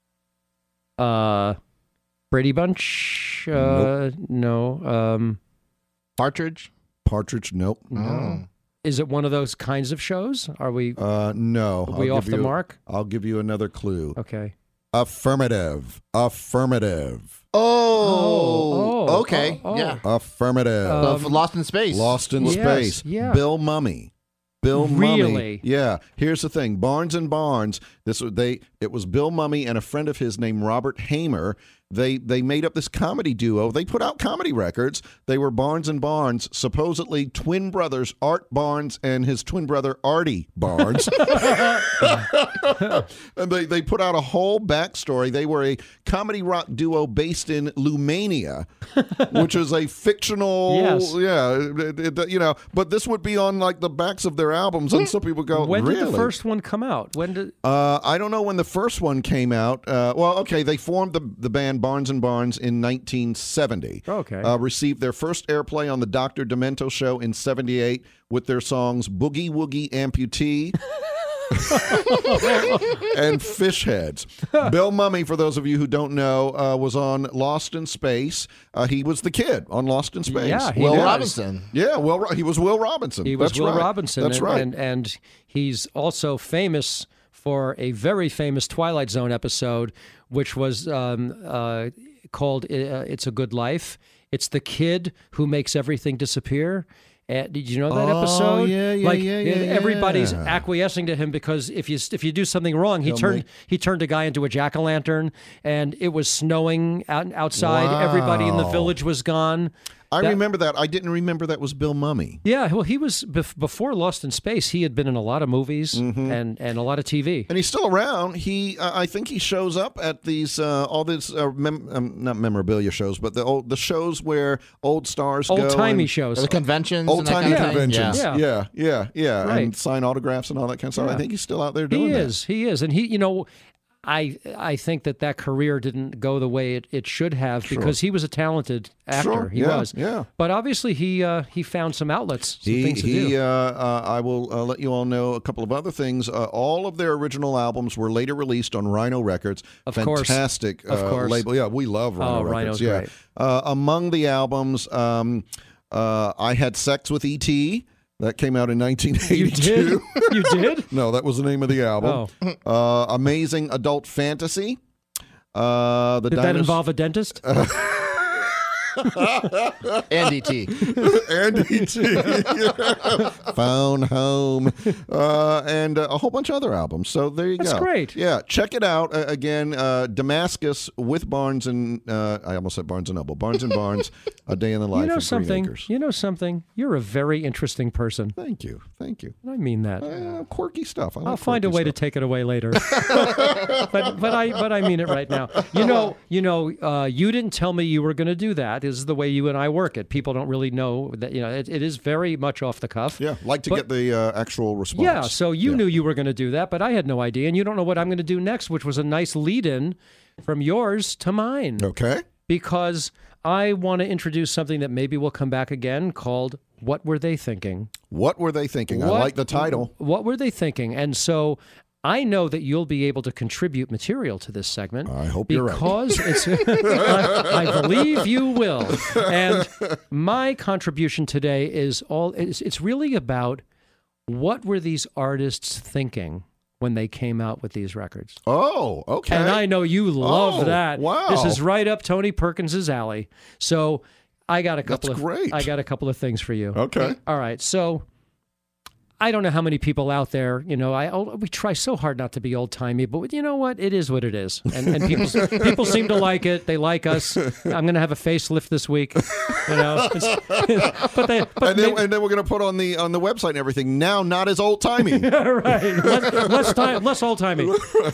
Brady Bunch? Nope. No. Partridge. Partridge, nope. Is it one of those kinds of shows? Are we No. are we I'll off give the you- mark? I'll give you another clue. Okay. Affirmative. Affirmative. Oh, okay. oh. Yeah. Affirmative. Lost in Space. Lost in Yes, Space. yeah. Bill Mummy. Bill Mummy. Really? Yeah. Here's the thing. Barnes and Barnes. It was Bill Mummy and a friend of his named Robert Hamer. They made up this comedy duo. They put out comedy records. They were Barnes and Barnes, supposedly twin brothers, Art Barnes and his twin brother Artie Barnes. And they put out a whole backstory. They were a comedy rock duo based in Lumania, which is a fictional, Yes. but this would be on like the backs of their albums, and some people go, When really? did the first one come out? When did? I don't know when the first one came out. They formed the band Barnes and Barnes in 1970. Okay. Received their first airplay on the Dr. Demento show in 78 with their songs Boogie Woogie Amputee and Fish Heads. Bill Mummy, for those of you who don't know, was on Lost in Space. He was the kid on Lost in Space. Yeah, he Will was. Robinson. Yeah, he was Will Robinson. He was That's Will right. Robinson. That's right. And he's also famous for a very famous Twilight Zone episode, which was called "It's a Good Life." It's the kid who makes everything disappear. Did you know that episode? yeah, Everybody's yeah. acquiescing to him because if you do something wrong, he turned a guy into a jack-o'-lantern, and it was snowing outside. Wow. Everybody in the village was gone. I remember that. I didn't remember that was Bill Mummy. Yeah, well, he was before Lost in Space. He had been in a lot of movies and a lot of TV. And he's still around. I think he shows up at these not memorabilia shows, but the shows where old stars go. Old-timey and- shows. The conventions. Old and that timey kind of thing? conventions. Yeah. Yeah. Right. And sign autographs and all that kind of stuff. Yeah. I think he's still out there doing that. He is, and he, I think that career didn't go the way it should have because he was a talented actor. Sure, He yeah, was. yeah. But obviously he found some outlets, some things to do. I will let you all know a couple of other things. All of their original albums were later released on Rhino Records. Of course. Fantastic Of course. label. Yeah, we love Rhino Records. Rhino's yeah. great. Among the albums, I Had Sex with E.T., that came out in 1982. You did? You did? No, that was the name of the album. Amazing Adult Fantasy. Did Did that involve a dentist? Andy T. Andy T. Phone Home, and a whole bunch of other albums. So there you go. That's great. Yeah, check it out. Again, Damascus with Barnes and I almost said Barnes and Noble. Barnes and Barnes, A Day in the Life of Green Acres. You know something? You're a very interesting person. Thank you. I mean that. Quirky stuff. I like I'll find a quirky way to stuff. take it away later. but I mean it right now. You didn't tell me you were going to do that. This is the way you and I work it. People don't really know that. It is very much off the cuff. Yeah, like to get the actual response. Yeah, so you knew you were going to do that, but I had no idea, and you don't know what I'm going to do next, which was a nice lead-in from yours to mine. Okay. Because I want to introduce something that maybe will come back again called What Were They Thinking? What were they thinking? I like the title. What were they thinking? And so I know that you'll be able to contribute material to this segment. I hope you're right. Because it's, I believe you will. And my contribution today is it's really about what were these artists thinking when they came out with these records. Oh, okay. And I know you love that. Wow. This is right up Tony Perkins's alley. So I got a couple That's great. I got a couple of things for you. Okay. All right. So I don't know how many people out there, we try so hard not to be old timey, but you know what? It is what it is, and people seem to like it. They like us. I'm going to have a facelift this week, and then we're going to put on the website and everything. Now, not as old timey. Right, less old timey.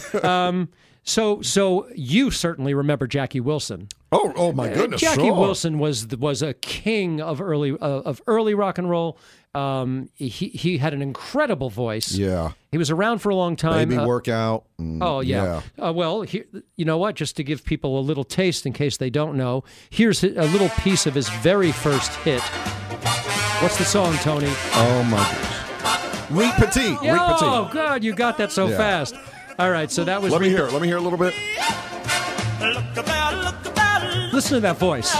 So you certainly remember Jackie Wilson. Oh my goodness! Jackie sure. Wilson was a king of early rock and roll. He had an incredible voice. Yeah, he was around for a long time. Baby Workout. Oh yeah. Well, you know what? Just to give people a little taste in case they don't know, here's a little piece of his very first hit. What's the song, Tony? Oh my goodness! Reet Petite. Yeah, Reet Petite. oh God, you got that so fast. All right, so that was. Let me hear a little bit. Listen to that voice.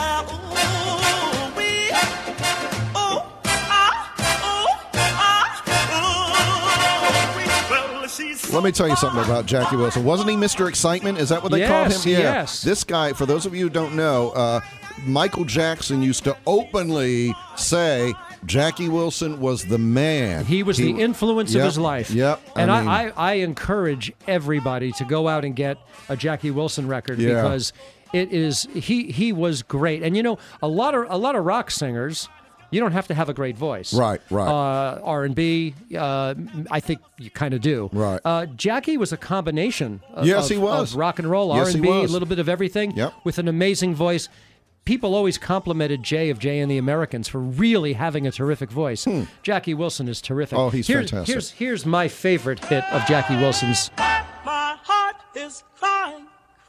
Let me tell you something about Jackie Wilson. Wasn't he Mr. Excitement? Is that what they called him? Yeah. Yes. This guy, for those of you who don't know, Michael Jackson used to openly say Jackie Wilson was the man. He was the influence of his life. Yep. And I encourage everybody to go out and get a Jackie Wilson record because it is he was great. And a lot of rock singers, you don't have to have a great voice. Right. R&B, I think you kind of do. Right. Jackie was a combination he was. of rock and roll, Yes, he R&B, a was. little bit of everything, Yep. with an amazing voice. People always complimented Jay of Jay and the Americans for really having a terrific voice. Jackie Wilson is terrific. Oh, he's fantastic. Here's my favorite hit of Jackie Wilson's. My heart is crying.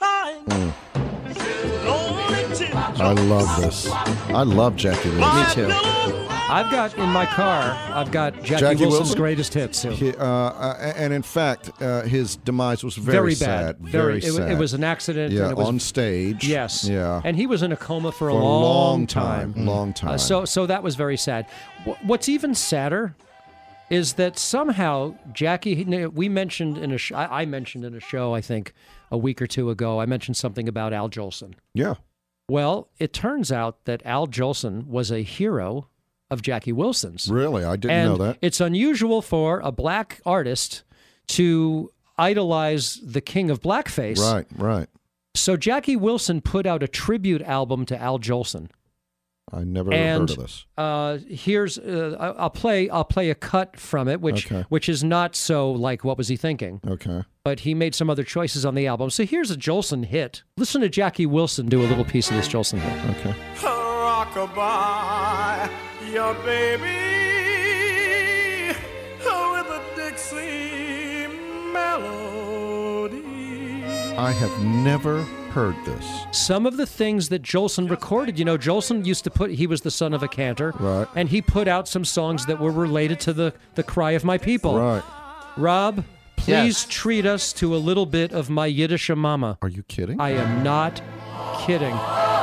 I love this. I love Jackie Wilson. Me too. I've got in my car, Jackie Wilson's Wilson? greatest hits. Too. And in fact, his demise was very sad. bad. Very sad. It was an accident. Yeah, and it was, on stage. Yes. Yeah. And he was in a coma for a long time. Long time. So that was very sad. What's even sadder is that somehow Jackie, we mentioned in I mentioned in a show, I think, a week or two ago, I mentioned something about Al Jolson. Yeah. Well, it turns out that Al Jolson was a hero of Jackie Wilson's. Really? I didn't know that. It's unusual for a black artist to idolize the king of blackface. Right. So Jackie Wilson put out a tribute album to Al Jolson. I never heard of this. Here's I'll play a cut from it, which is not so like what was he thinking. Okay. But he made some other choices on the album. So here's a Jolson hit. Listen to Jackie Wilson do a little piece of this Jolson hit. Okay. Rockabye, your baby, with a Dixie melody. I have never heard this. Some of the things that Jolson recorded, Jolson used to he was the son of a cantor, Right. and he put out some songs that were related to the cry of my people. Right. Rob, please Yes. treat us to a little bit of my Yiddish mama. Are you kidding? I am not kidding.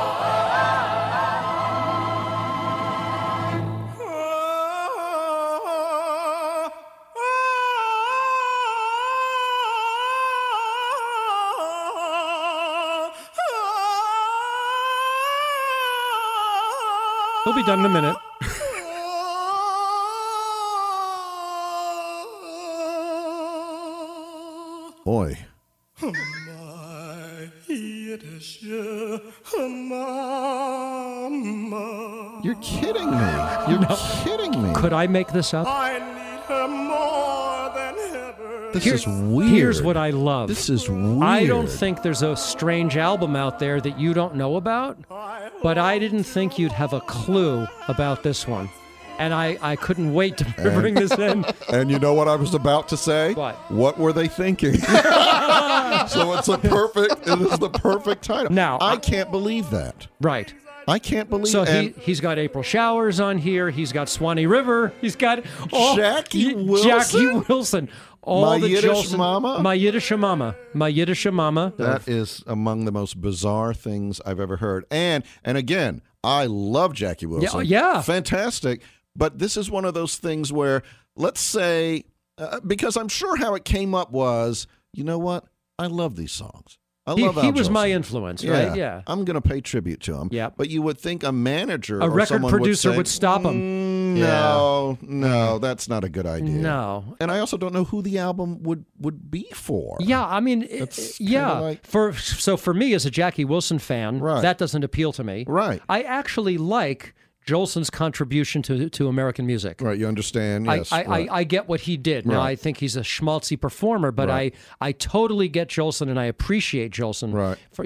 We'll be done in a minute. Boy. My Yiddish mama. You're kidding me. You're kidding me. Could I make this up? I need her more than ever. This is weird. Here's what I love. This is weird. I don't think there's a strange album out there that you don't know about, but I didn't think you'd have a clue about this one. And I couldn't wait to bring this in. And you know what I was about to say? What? What were they thinking? So it is the perfect title. Now, I can't believe that. Right. I can't believe So and he's got April Showers on here. He's got Swanee River. He's got Jackie Wilson? Jackie Wilson. All My the Yiddish Jolson, Mama? My Yiddish Mama. My Yiddish Mama. That is among the most bizarre things I've ever heard. And again, I love Jackie Wilson. Yeah. Fantastic. But this is one of those things where, let's say, because I'm sure how it came up was, you know what? I love these songs. I love Al He was Jolson. my influence, right? Yeah. I'm going to pay tribute to him. Yep. But you would think a manager A or record someone producer would, say, would stop him. No, that's not a good idea. No. And I also don't know who the album would be for. Yeah, I mean, That's yeah. kinda like- For me as a Jackie Wilson fan, Right. that doesn't appeal to me. Right. I actually like Jolson's contribution to American music. Right, you understand? Yes. I get what he did. Now, Right. I think he's a schmaltzy performer, but Right. I totally get Jolson and I appreciate Jolson. Right. For,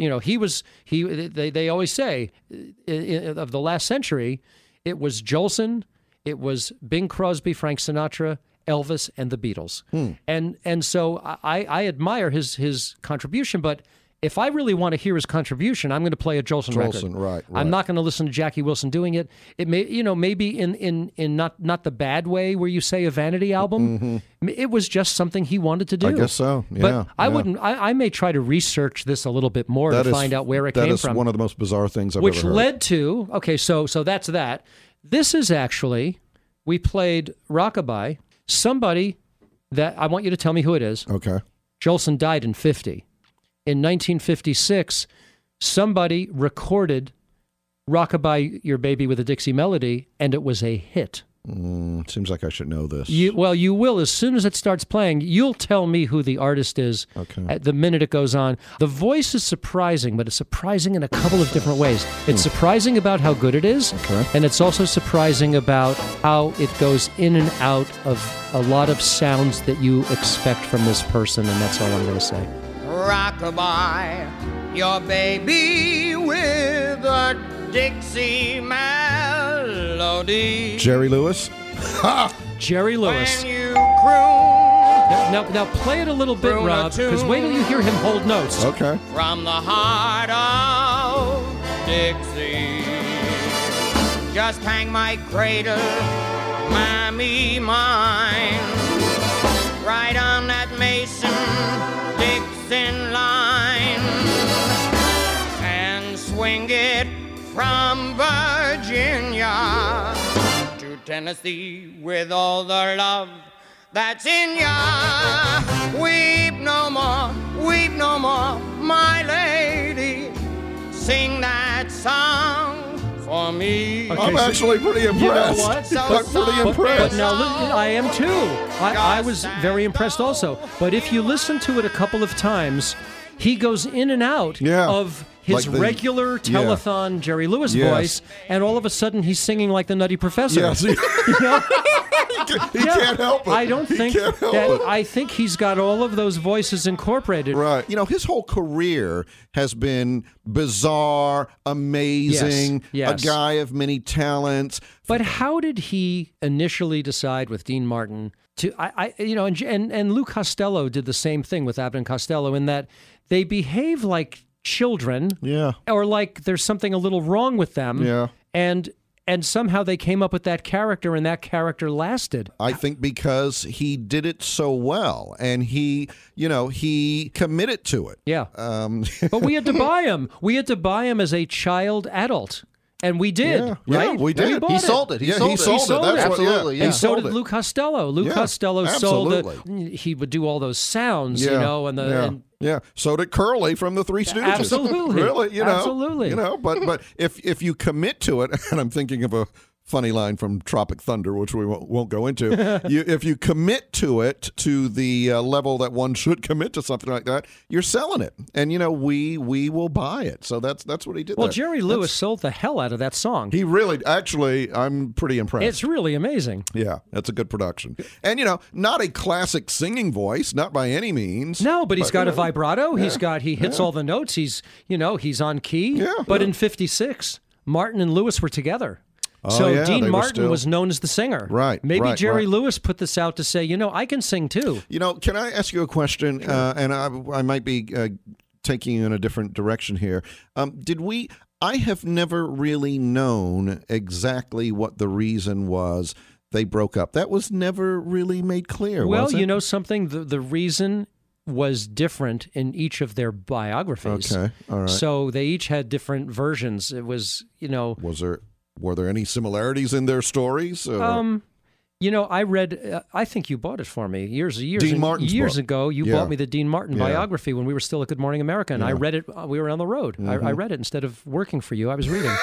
they always say of the last century, it was Jolson, it was Bing Crosby, Frank Sinatra, Elvis, and the Beatles. And so I admire his contribution, but if I really want to hear his contribution, I'm going to play a Jolson record. Right. I'm not going to listen to Jackie Wilson doing it. It may, maybe in not the bad way where you say a vanity album. It was just something he wanted to do. I guess so. Yeah. But I yeah. wouldn't. I may try to research this a little bit more to find out where it came That from. is one of the most bizarre things I've Which ever heard. led to so that's that. This is actually we played Rockabye. Somebody that I want you to tell me who it is. Okay. Jolson died in 50. In 1956, somebody recorded Rockabye Your Baby with a Dixie Melody, and it was a hit. Seems like I should know this. You will. As soon as it starts playing, you'll tell me who the artist is at the minute it goes on. The voice is surprising, but it's surprising in a couple of different ways. It's surprising about how good it is, and it's also surprising about how it goes in and out of a lot of sounds that you expect from this person, and that's all I'm going to say. Rockabye your baby with a Dixie melody. Jerry Lewis? Jerry Lewis. When you croon Now play it a little bit, Croon a Rob, because wait till you hear him hold notes. Okay. from the heart of Dixie, just hang my cradle, mammy mine, right on that Mason-Dixon line, and swing it from Virginia to Tennessee with all the love that's in ya. Weep no more, my lady. Sing that song for me. Okay, I'm so- actually pretty impressed. what? I'm pretty But impressed. now I am too. I was very impressed also. But if you listen to it a couple of times, he goes in and out Yeah. of his Like the- regular telethon Jerry Lewis Yes. voice, and all of a sudden he's singing like the Nutty Professor. Yes. he can't help it. I don't He think can't help that. it. I think he's got all of those voices incorporated. Right. You know, his whole career has been bizarre, amazing, Yes. a guy of many talents. But how did he initially decide with Dean Martin to, and Lou Costello did the same thing with Abbott and Costello in that they behave like children, Yeah. or like there's something a little wrong with them, Yeah. and somehow they came up with that character, and that character lasted. I think because he did it so well and he committed to it. Yeah, but we had to buy him. We had to buy him as a child adult. And we did, Yeah, right? we did. bought He it. sold it. He Yeah, sold he it. sold it. sold That's it. what, Absolutely, yeah. And so sold did it. Lou Costello. Lou Yeah, Costello sold absolutely. it. He would do all those sounds, and yeah. So did Curly from the Three Stooges. Absolutely. Really, Absolutely. But if you commit to it, and I'm thinking of a funny line from Tropic Thunder, which we won't go into. If you commit to it to the level that one should commit to something like that, you're selling it, and we will buy it. So that's what he did. Well, there. Jerry Lewis sold the hell out of that song. He really, actually, I'm pretty impressed. It's really amazing. Yeah, that's a good production. And, not a classic singing voice, not by any means. No, but he's got a vibrato. He hits all the notes. He's on key. Yeah, but yeah. in 56, Martin and Lewis were together. Oh, So yeah, they Dean were Martin still- was known as the singer. Right, Maybe right, Jerry right. Lewis put this out to say, I can sing too. Can I ask you a question? And I might be taking you in a different direction here. I have never really known exactly what the reason was they broke up. That was never really made clear, Well, was it? you know something? The reason was different in each of their biographies. Okay, all right. So they each had different versions. It was, Were there any similarities in their stories? Or? You know, I read. I think you bought it for me years Dean Martin's book. ago. You Yeah. bought me the Dean Martin Yeah. biography when we were still at Good Morning America, and I read it. We were on the road. I read it instead of working for you. I was reading.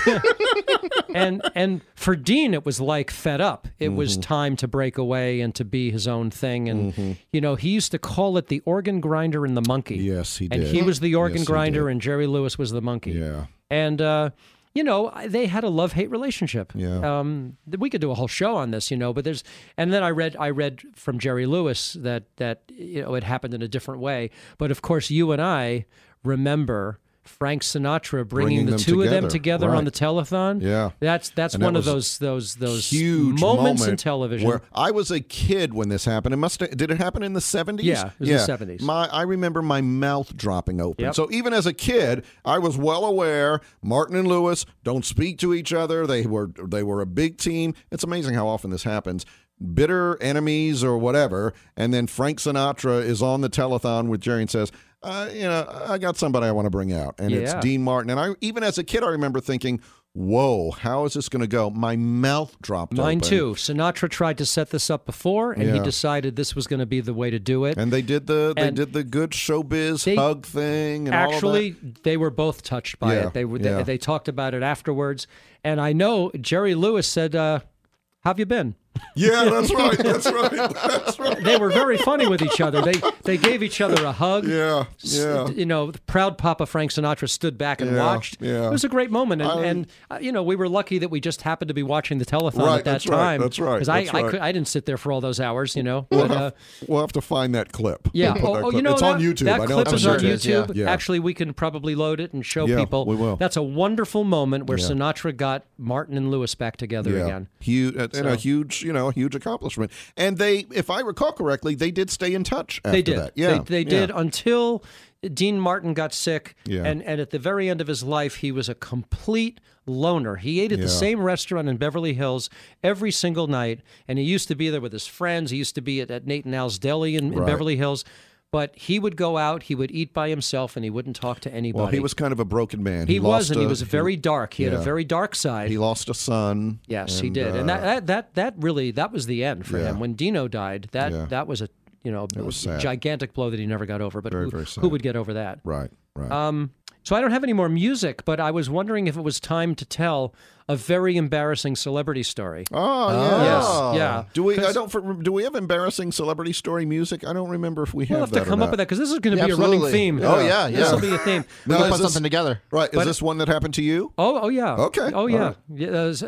And for Dean, it was like Fed Up. It was time to break away and to be his own thing. And you know, he used to call it the organ grinder and the monkey. Yes, he And did. he was the organ Yes, he grinder, did. and Jerry Lewis was the monkey. Yeah. And you know, they had a love-hate relationship. Yeah. We could do a whole show on this, you know. But and then I read from Jerry Lewis that you know it happened in a different way. But of course, you and I remember Frank Sinatra bringing the them two of them together. together on Right. the telethon. Yeah. That's And one that of was those huge moments in moment television. where I was a kid when this happened. Did it happen in the 70s? Yeah, it was the 70s. I remember my mouth dropping open. Yep. So even as a kid, I was well aware Martin and Lewis don't speak to each other. They were a big team. It's amazing how often this happens. Bitter enemies or whatever, and then Frank Sinatra is on the telethon with Jerry and says, you know, I got somebody I want to bring out, and it's Yeah. Dean Martin. And even as a kid, I remember thinking, whoa, how is this going to go? My mouth dropped Mine open. too. Sinatra tried to set this up before, and he Yeah. decided this was going to be the way to do it. And they did the And good showbiz they- hug thing and Actually, all of they were both touched by Yeah, it. They yeah. they talked about it afterwards, and I know Jerry Lewis said, "How have you been?" that. Yeah, that's right. That's right. They were very funny with each other. They gave each other a hug. Yeah, yeah. You know, proud Papa Frank Sinatra stood back and Yeah, watched. yeah. It was a great moment, and you know, we were lucky that we just happened to be watching the telethon Right, at that that's right, time. that's right, Because that's right. I didn't sit there for all those hours, you know. But, We'll have to find that clip. yeah. We'll put that Oh, clip. you know, it's on YouTube. That I know clip it's is on sure it is, yeah. YouTube. Yeah. Actually, we can probably load it and show Yeah, people. we will. That's a wonderful moment where Yeah. Sinatra got Martin and Lewis back together again. Huge, and a huge, a huge accomplishment. And they, if I recall correctly, they did stay in touch after They did. that. Yeah, They did until Dean Martin got sick. Yeah. And at the very end of his life, he was a complete loner. He ate at the Yeah. same restaurant in Beverly Hills every single night. And he used to be there with his friends. He used to be at Nate and Al's Deli in Right. Beverly Hills. But he would go out, he would eat by himself, and he wouldn't talk to anybody. Well, he was kind of a broken man. He was, lost and he a- was very dark. He had a yeah. very dark side. He lost a son. Yes, he did, and that really was the end for Yeah. him. When Dino died, Yeah. that was a was sad. gigantic blow that he never got over. But Very, who, very sad. who would get over that? Right, right. So I don't have any more music, but I was wondering if it was time to tell a very embarrassing celebrity story. Oh, yeah. Yes, yeah. Do we? 'Cause- Do we have embarrassing celebrity story music? I don't remember if we We'll have have that to come or up with not. that because this is going to Yeah, be a running absolutely. theme. Oh, yeah, yeah. This will be a theme. Now, We'll is put this- something together. Right. Is this one that happened to you? Oh yeah. Okay. Oh yeah. All right. Yeah,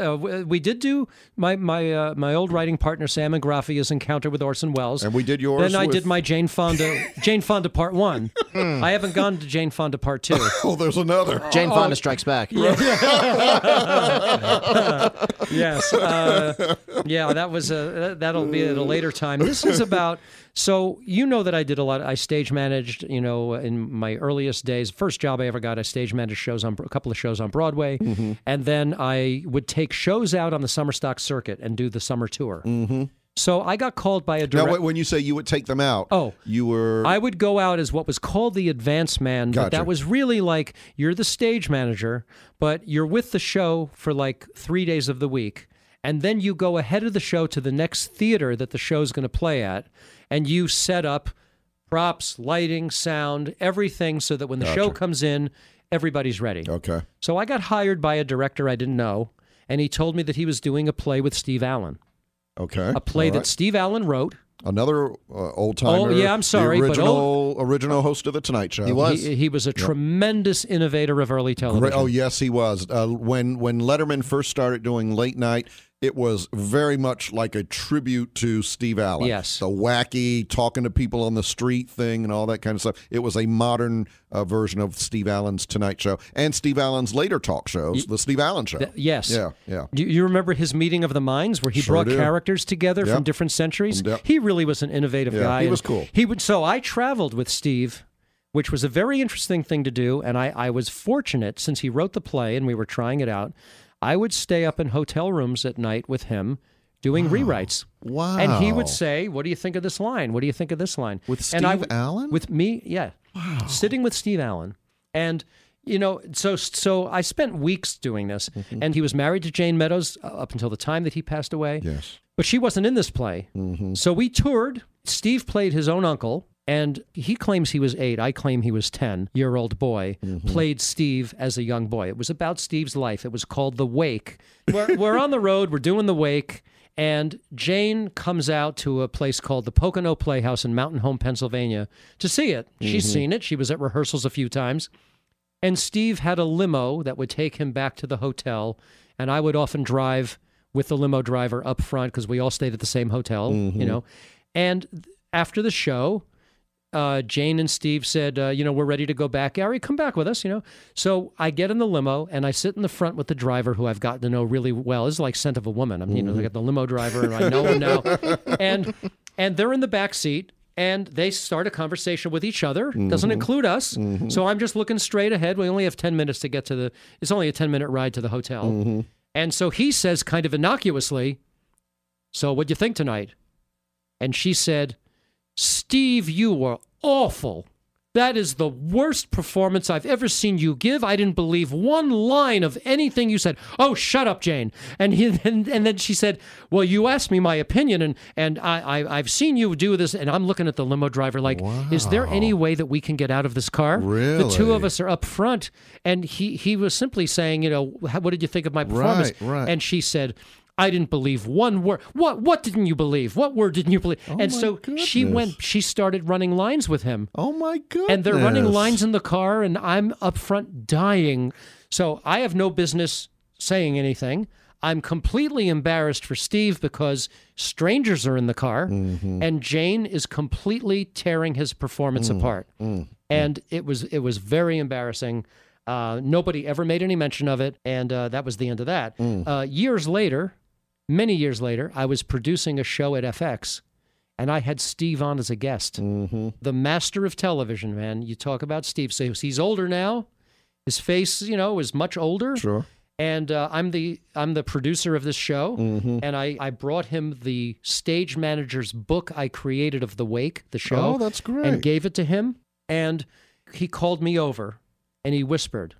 we did do my old writing partner Sam Ingraffia's encounter with Orson Welles, And we did yours Then I with- did my Jane Fonda Part 1. I haven't gone to Jane Fonda Part 2. Oh, there's another. Jane Fonda Strikes Back. Yes. Yeah, that was that'll be at a later time. This is about. So you know that I did a lot. I stage managed, in my earliest days. First job I ever got, I stage managed a couple of shows on Broadway, and then I would take shows out on the summer stock circuit and do the summer tour. Mm-hmm. So I got called by a Now, director. when you say you would take them out, you were. I would go out as what was called the advance man, but Gotcha. that was really like you're the stage manager, but you're with the show for like 3 days of the week. And then you go ahead of the show to the next theater that the show's going to play at, and you set up props, lighting, sound, everything so that when the show comes in, everybody's ready. Okay. So I got hired by a director I didn't know, and he told me that he was doing a play with Steve Allen, Okay. a play All that right. Steve Allen wrote. Another old timer. Oh, yeah, I'm sorry, The but original host of the Tonight Show. He was. He was a tremendous innovator of early television. Oh yes, he was. When Letterman first started doing late night, it was very much like a tribute to Steve Allen. Yes. The wacky talking to people on the street thing and all that kind of stuff. It was a modern version of Steve Allen's Tonight Show and Steve Allen's later talk shows, the Steve Allen Show. Yes. Yeah, yeah. You remember his meeting of the minds where he Sure brought do. characters together Yep. from different centuries? Yep. He really was an innovative Yeah, guy. he and was cool. So I traveled with Steve, which was a very interesting thing to do, and I was fortunate since he wrote the play and we were trying it out. I would stay up in hotel rooms at night with him doing rewrites. Wow. And he would say, "What do you think of this line? What do you think of this line?" With And Steve Allen? With me, yeah. Wow. Sitting with Steve Allen. And so I spent weeks doing this, and he was married to Jane Meadows up until the time that he passed away. Yes. But she wasn't in this play. So we toured. Steve played his own uncle, and he claims he was 8. I claim he was 10-year-old boy, played Steve as a young boy. It was about Steve's life. It was called The Wake. We're on the road. We're doing The Wake. And Jane comes out to a place called the Pocono Playhouse in Mountain Home, Pennsylvania, to see it. She's seen it. She was at rehearsals a few times. And Steve had a limo that would take him back to the hotel, and I would often drive with the limo driver up front because we all stayed at the same hotel, you know. And after the show, Jane and Steve said, we're ready to go back. Gary, come back with us, you know. So I get in the limo, and I sit in the front with the driver, who I've gotten to know really well. This is like Scent of a Woman. I mean, I got the limo driver, and I know him now. And they're in the back seat, and they start a conversation with each other. Doesn't include us. So I'm just looking straight ahead. We only have 10 minutes to get to it's only a 10-minute ride to the hotel. And so he says kind of innocuously, so what'd you think tonight? And she said, Steve, you were awful. That is the worst performance I've ever seen you give. I didn't believe one line of anything you said. Oh, shut up, Jane. And then she said, well, you asked me my opinion, and I've seen you do this. And I'm looking at the limo driver like, is there any way that we can get out of this car? Really? The two of us are up front. And he was simply saying, what did you think of my performance? Right. And she said, I didn't believe one word. What didn't you believe? What word didn't you believe? And so she started running lines with him. Oh, my goodness. And they're running lines in the car, and I'm up front dying. So I have no business saying anything. I'm completely embarrassed for Steve because strangers are in the car, and Jane is completely tearing his performance apart. And it was very embarrassing. Nobody ever made any mention of it, and that was the end of that. Many years later, I was producing a show at FX, and I had Steve on as a guest. The master of television, man. You talk about Steve. So he's older now. His face, is much older. Sure. And I'm the producer of this show, and I brought him the stage manager's book I created of The Wake, the show. Oh, that's great. And gave it to him, and he called me over, and he whispered,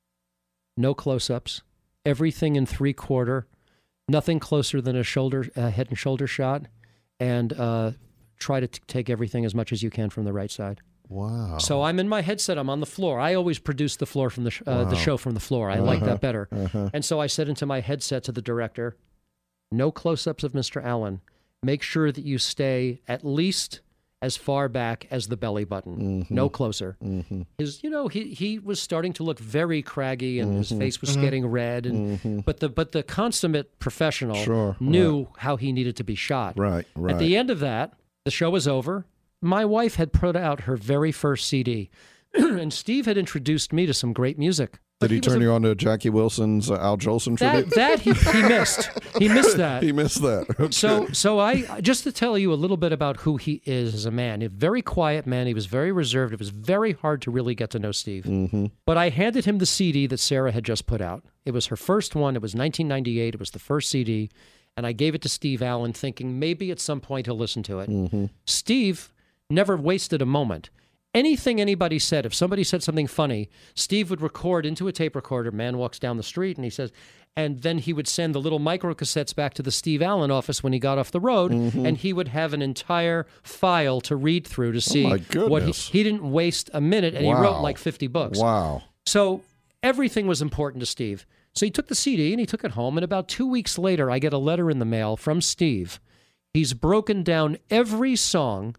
no close-ups, everything in 3/4, nothing closer than a head and shoulder shot, and try to take everything as much as you can from the right side. Wow. So I'm in my headset. I'm on the floor. I always produce the floor from the show from the floor. I like that better. And so I said into my headset to the director, no close-ups of Mr. Allen. Make sure that you stay at least as far back as the belly button, no closer. His, he was starting to look very craggy, and his face was getting red. And but the consummate professional knew how he needed to be shot. Right. At the end of that, the show was over. My wife had put out her very first CD, and Steve had introduced me to some great music. Did he turn you on to Jackie Wilson's Al Jolson tribute? That he missed. He missed that. He missed that. Okay. So I just to tell you a little bit about who he is as a man. A very quiet man. He was very reserved. It was very hard to really get to know Steve. But I handed him the CD that Sarah had just put out. It was her first one. It was 1998. It was the first CD. And I gave it to Steve Allen thinking maybe at some point he'll listen to it. Steve never wasted a moment. Anything anybody said, if somebody said something funny, Steve would record into a tape recorder. Man walks down the street, and he says, and then he would send the little micro cassettes back to the Steve Allen office when he got off the road, and he would have an entire file to read through to see what he didn't waste a minute, and he wrote like 50 books. Wow. So everything was important to Steve. So he took the CD and he took it home, and about 2 weeks later, I get a letter in the mail from Steve. He's broken down every song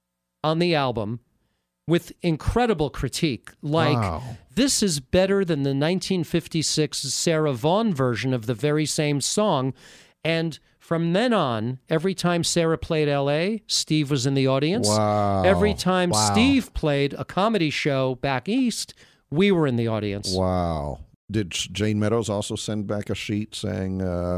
on the album with incredible critique, like, this is better than the 1956 Sarah Vaughan version of the very same song. And from then on, every time Sarah played L.A., Steve was in the audience. Wow. Every time Steve played a comedy show back east, we were in the audience. Wow. Did Jane Meadows also send back a sheet saying...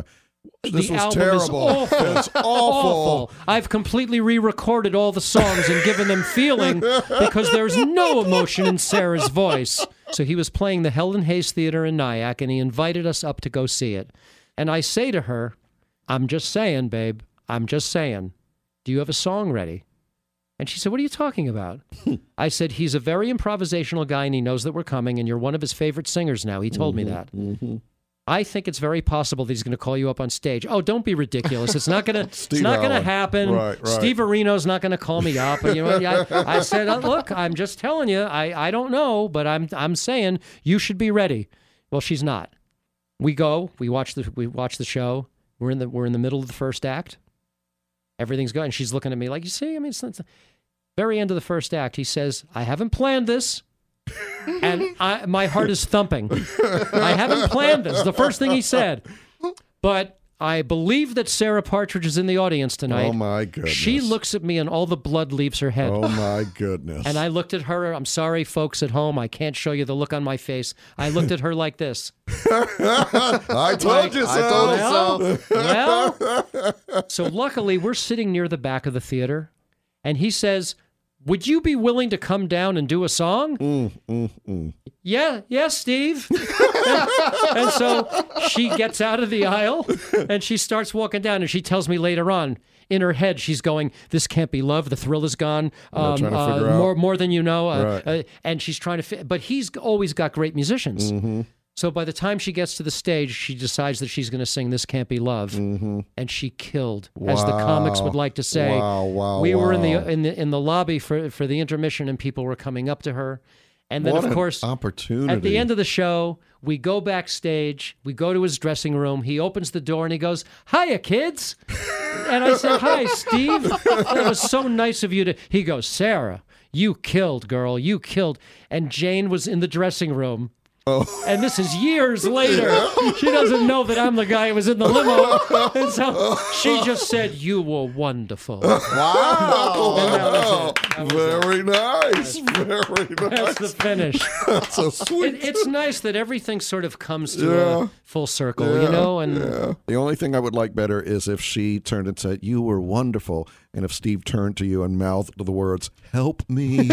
this the was album terrible. Is awful. It's awful. I've completely re-recorded all the songs and given them feeling because there's no emotion in Sarah's voice. So he was playing the Helen Hayes Theater in Nyack, and he invited us up to go see it. And I say to her, I'm just saying, babe, I'm just saying, do you have a song ready? And she said, what are you talking about? I said, he's a very improvisational guy, and he knows that we're coming, and you're one of his favorite singers now. He told me that. I think it's very possible that he's going to call you up on stage. Oh, don't be ridiculous. It's not going to it's not going to Allen. happen. Right. Steve Areno's not going to call me up. You know, I said, look, I'm just telling you. I don't know, but I'm saying you should be ready. Well, she's not. We watch the show. We're in the middle of the first act. Everything's going. And she's looking at me like, you see, I mean, it's the very end of the first act. He says, I haven't planned this. And my heart is thumping. I haven't planned this. The first thing he said. But I believe that Sarah Partridge is in the audience tonight. Oh, my goodness. She looks at me and all the blood leaves her head. Oh, my goodness. And I looked at her. I'm sorry, folks at home. I can't show you the look on my face. I looked at her like this. I told you so. Well, so luckily, we're sitting near the back of the theater. And he says, would you be willing to come down and do a song? Yeah, Steve. And so she gets out of the aisle and she starts walking down, and she tells me later on, in her head, she's going, this can't be love. The thrill is gone. Trying to figure out. More than you know. Right. And she's trying to but he's always got great musicians. Mm-hmm. So by the time she gets to the stage, she decides that she's going to sing This Can't Be Love. Mm-hmm. And she killed, as the comics would like to say. Wow, we were in the lobby for the intermission, and people were coming up to her. And then, What of an course, opportunity. at the end of the show, we go backstage. We go to his dressing room. He opens the door and he goes, hiya, kids. And I said, hi, Steve. That was so nice of you to... He goes, Sarah, you killed, girl. You killed. And Jane was in the dressing room. Oh. And this is years later. She doesn't know that I'm the guy who was in the limo. And so she just said, you were wonderful. Wow. And that was it. That was it. Very nice. Very nice. That's the finish. That's so sweet. It's nice that everything sort of comes to a full circle, you know? And The only thing I would like better is if she turned and said, you were wonderful, and if Steve turned to you and mouthed the words, help me.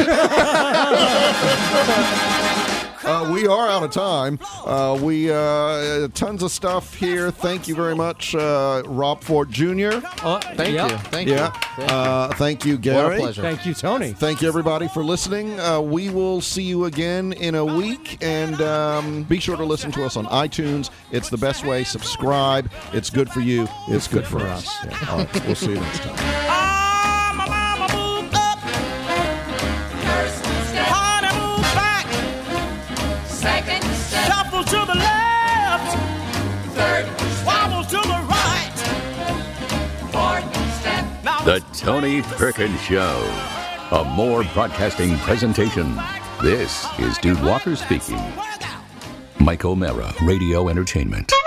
We are out of time. We tons of stuff here. Thank you very much, Rob Ford Jr. Thank you. Thank you. Thank you, Gary. What a pleasure. thank you, Tony. Thank you, everybody, for listening. We will see you again in a week, and be sure to listen to us on iTunes. It's the best way. Subscribe. It's good for you. It's good for us. Yeah. All right. We'll see you next time. My mama moved up. First step, Honey moved back. second step, Shuffle to the left. third Wobble to the right. fourth step. Now The Tony Perkins Show. A More Broadcasting presentation. This is Dude Walker speaking. Mike O'Mara, Radio Entertainment.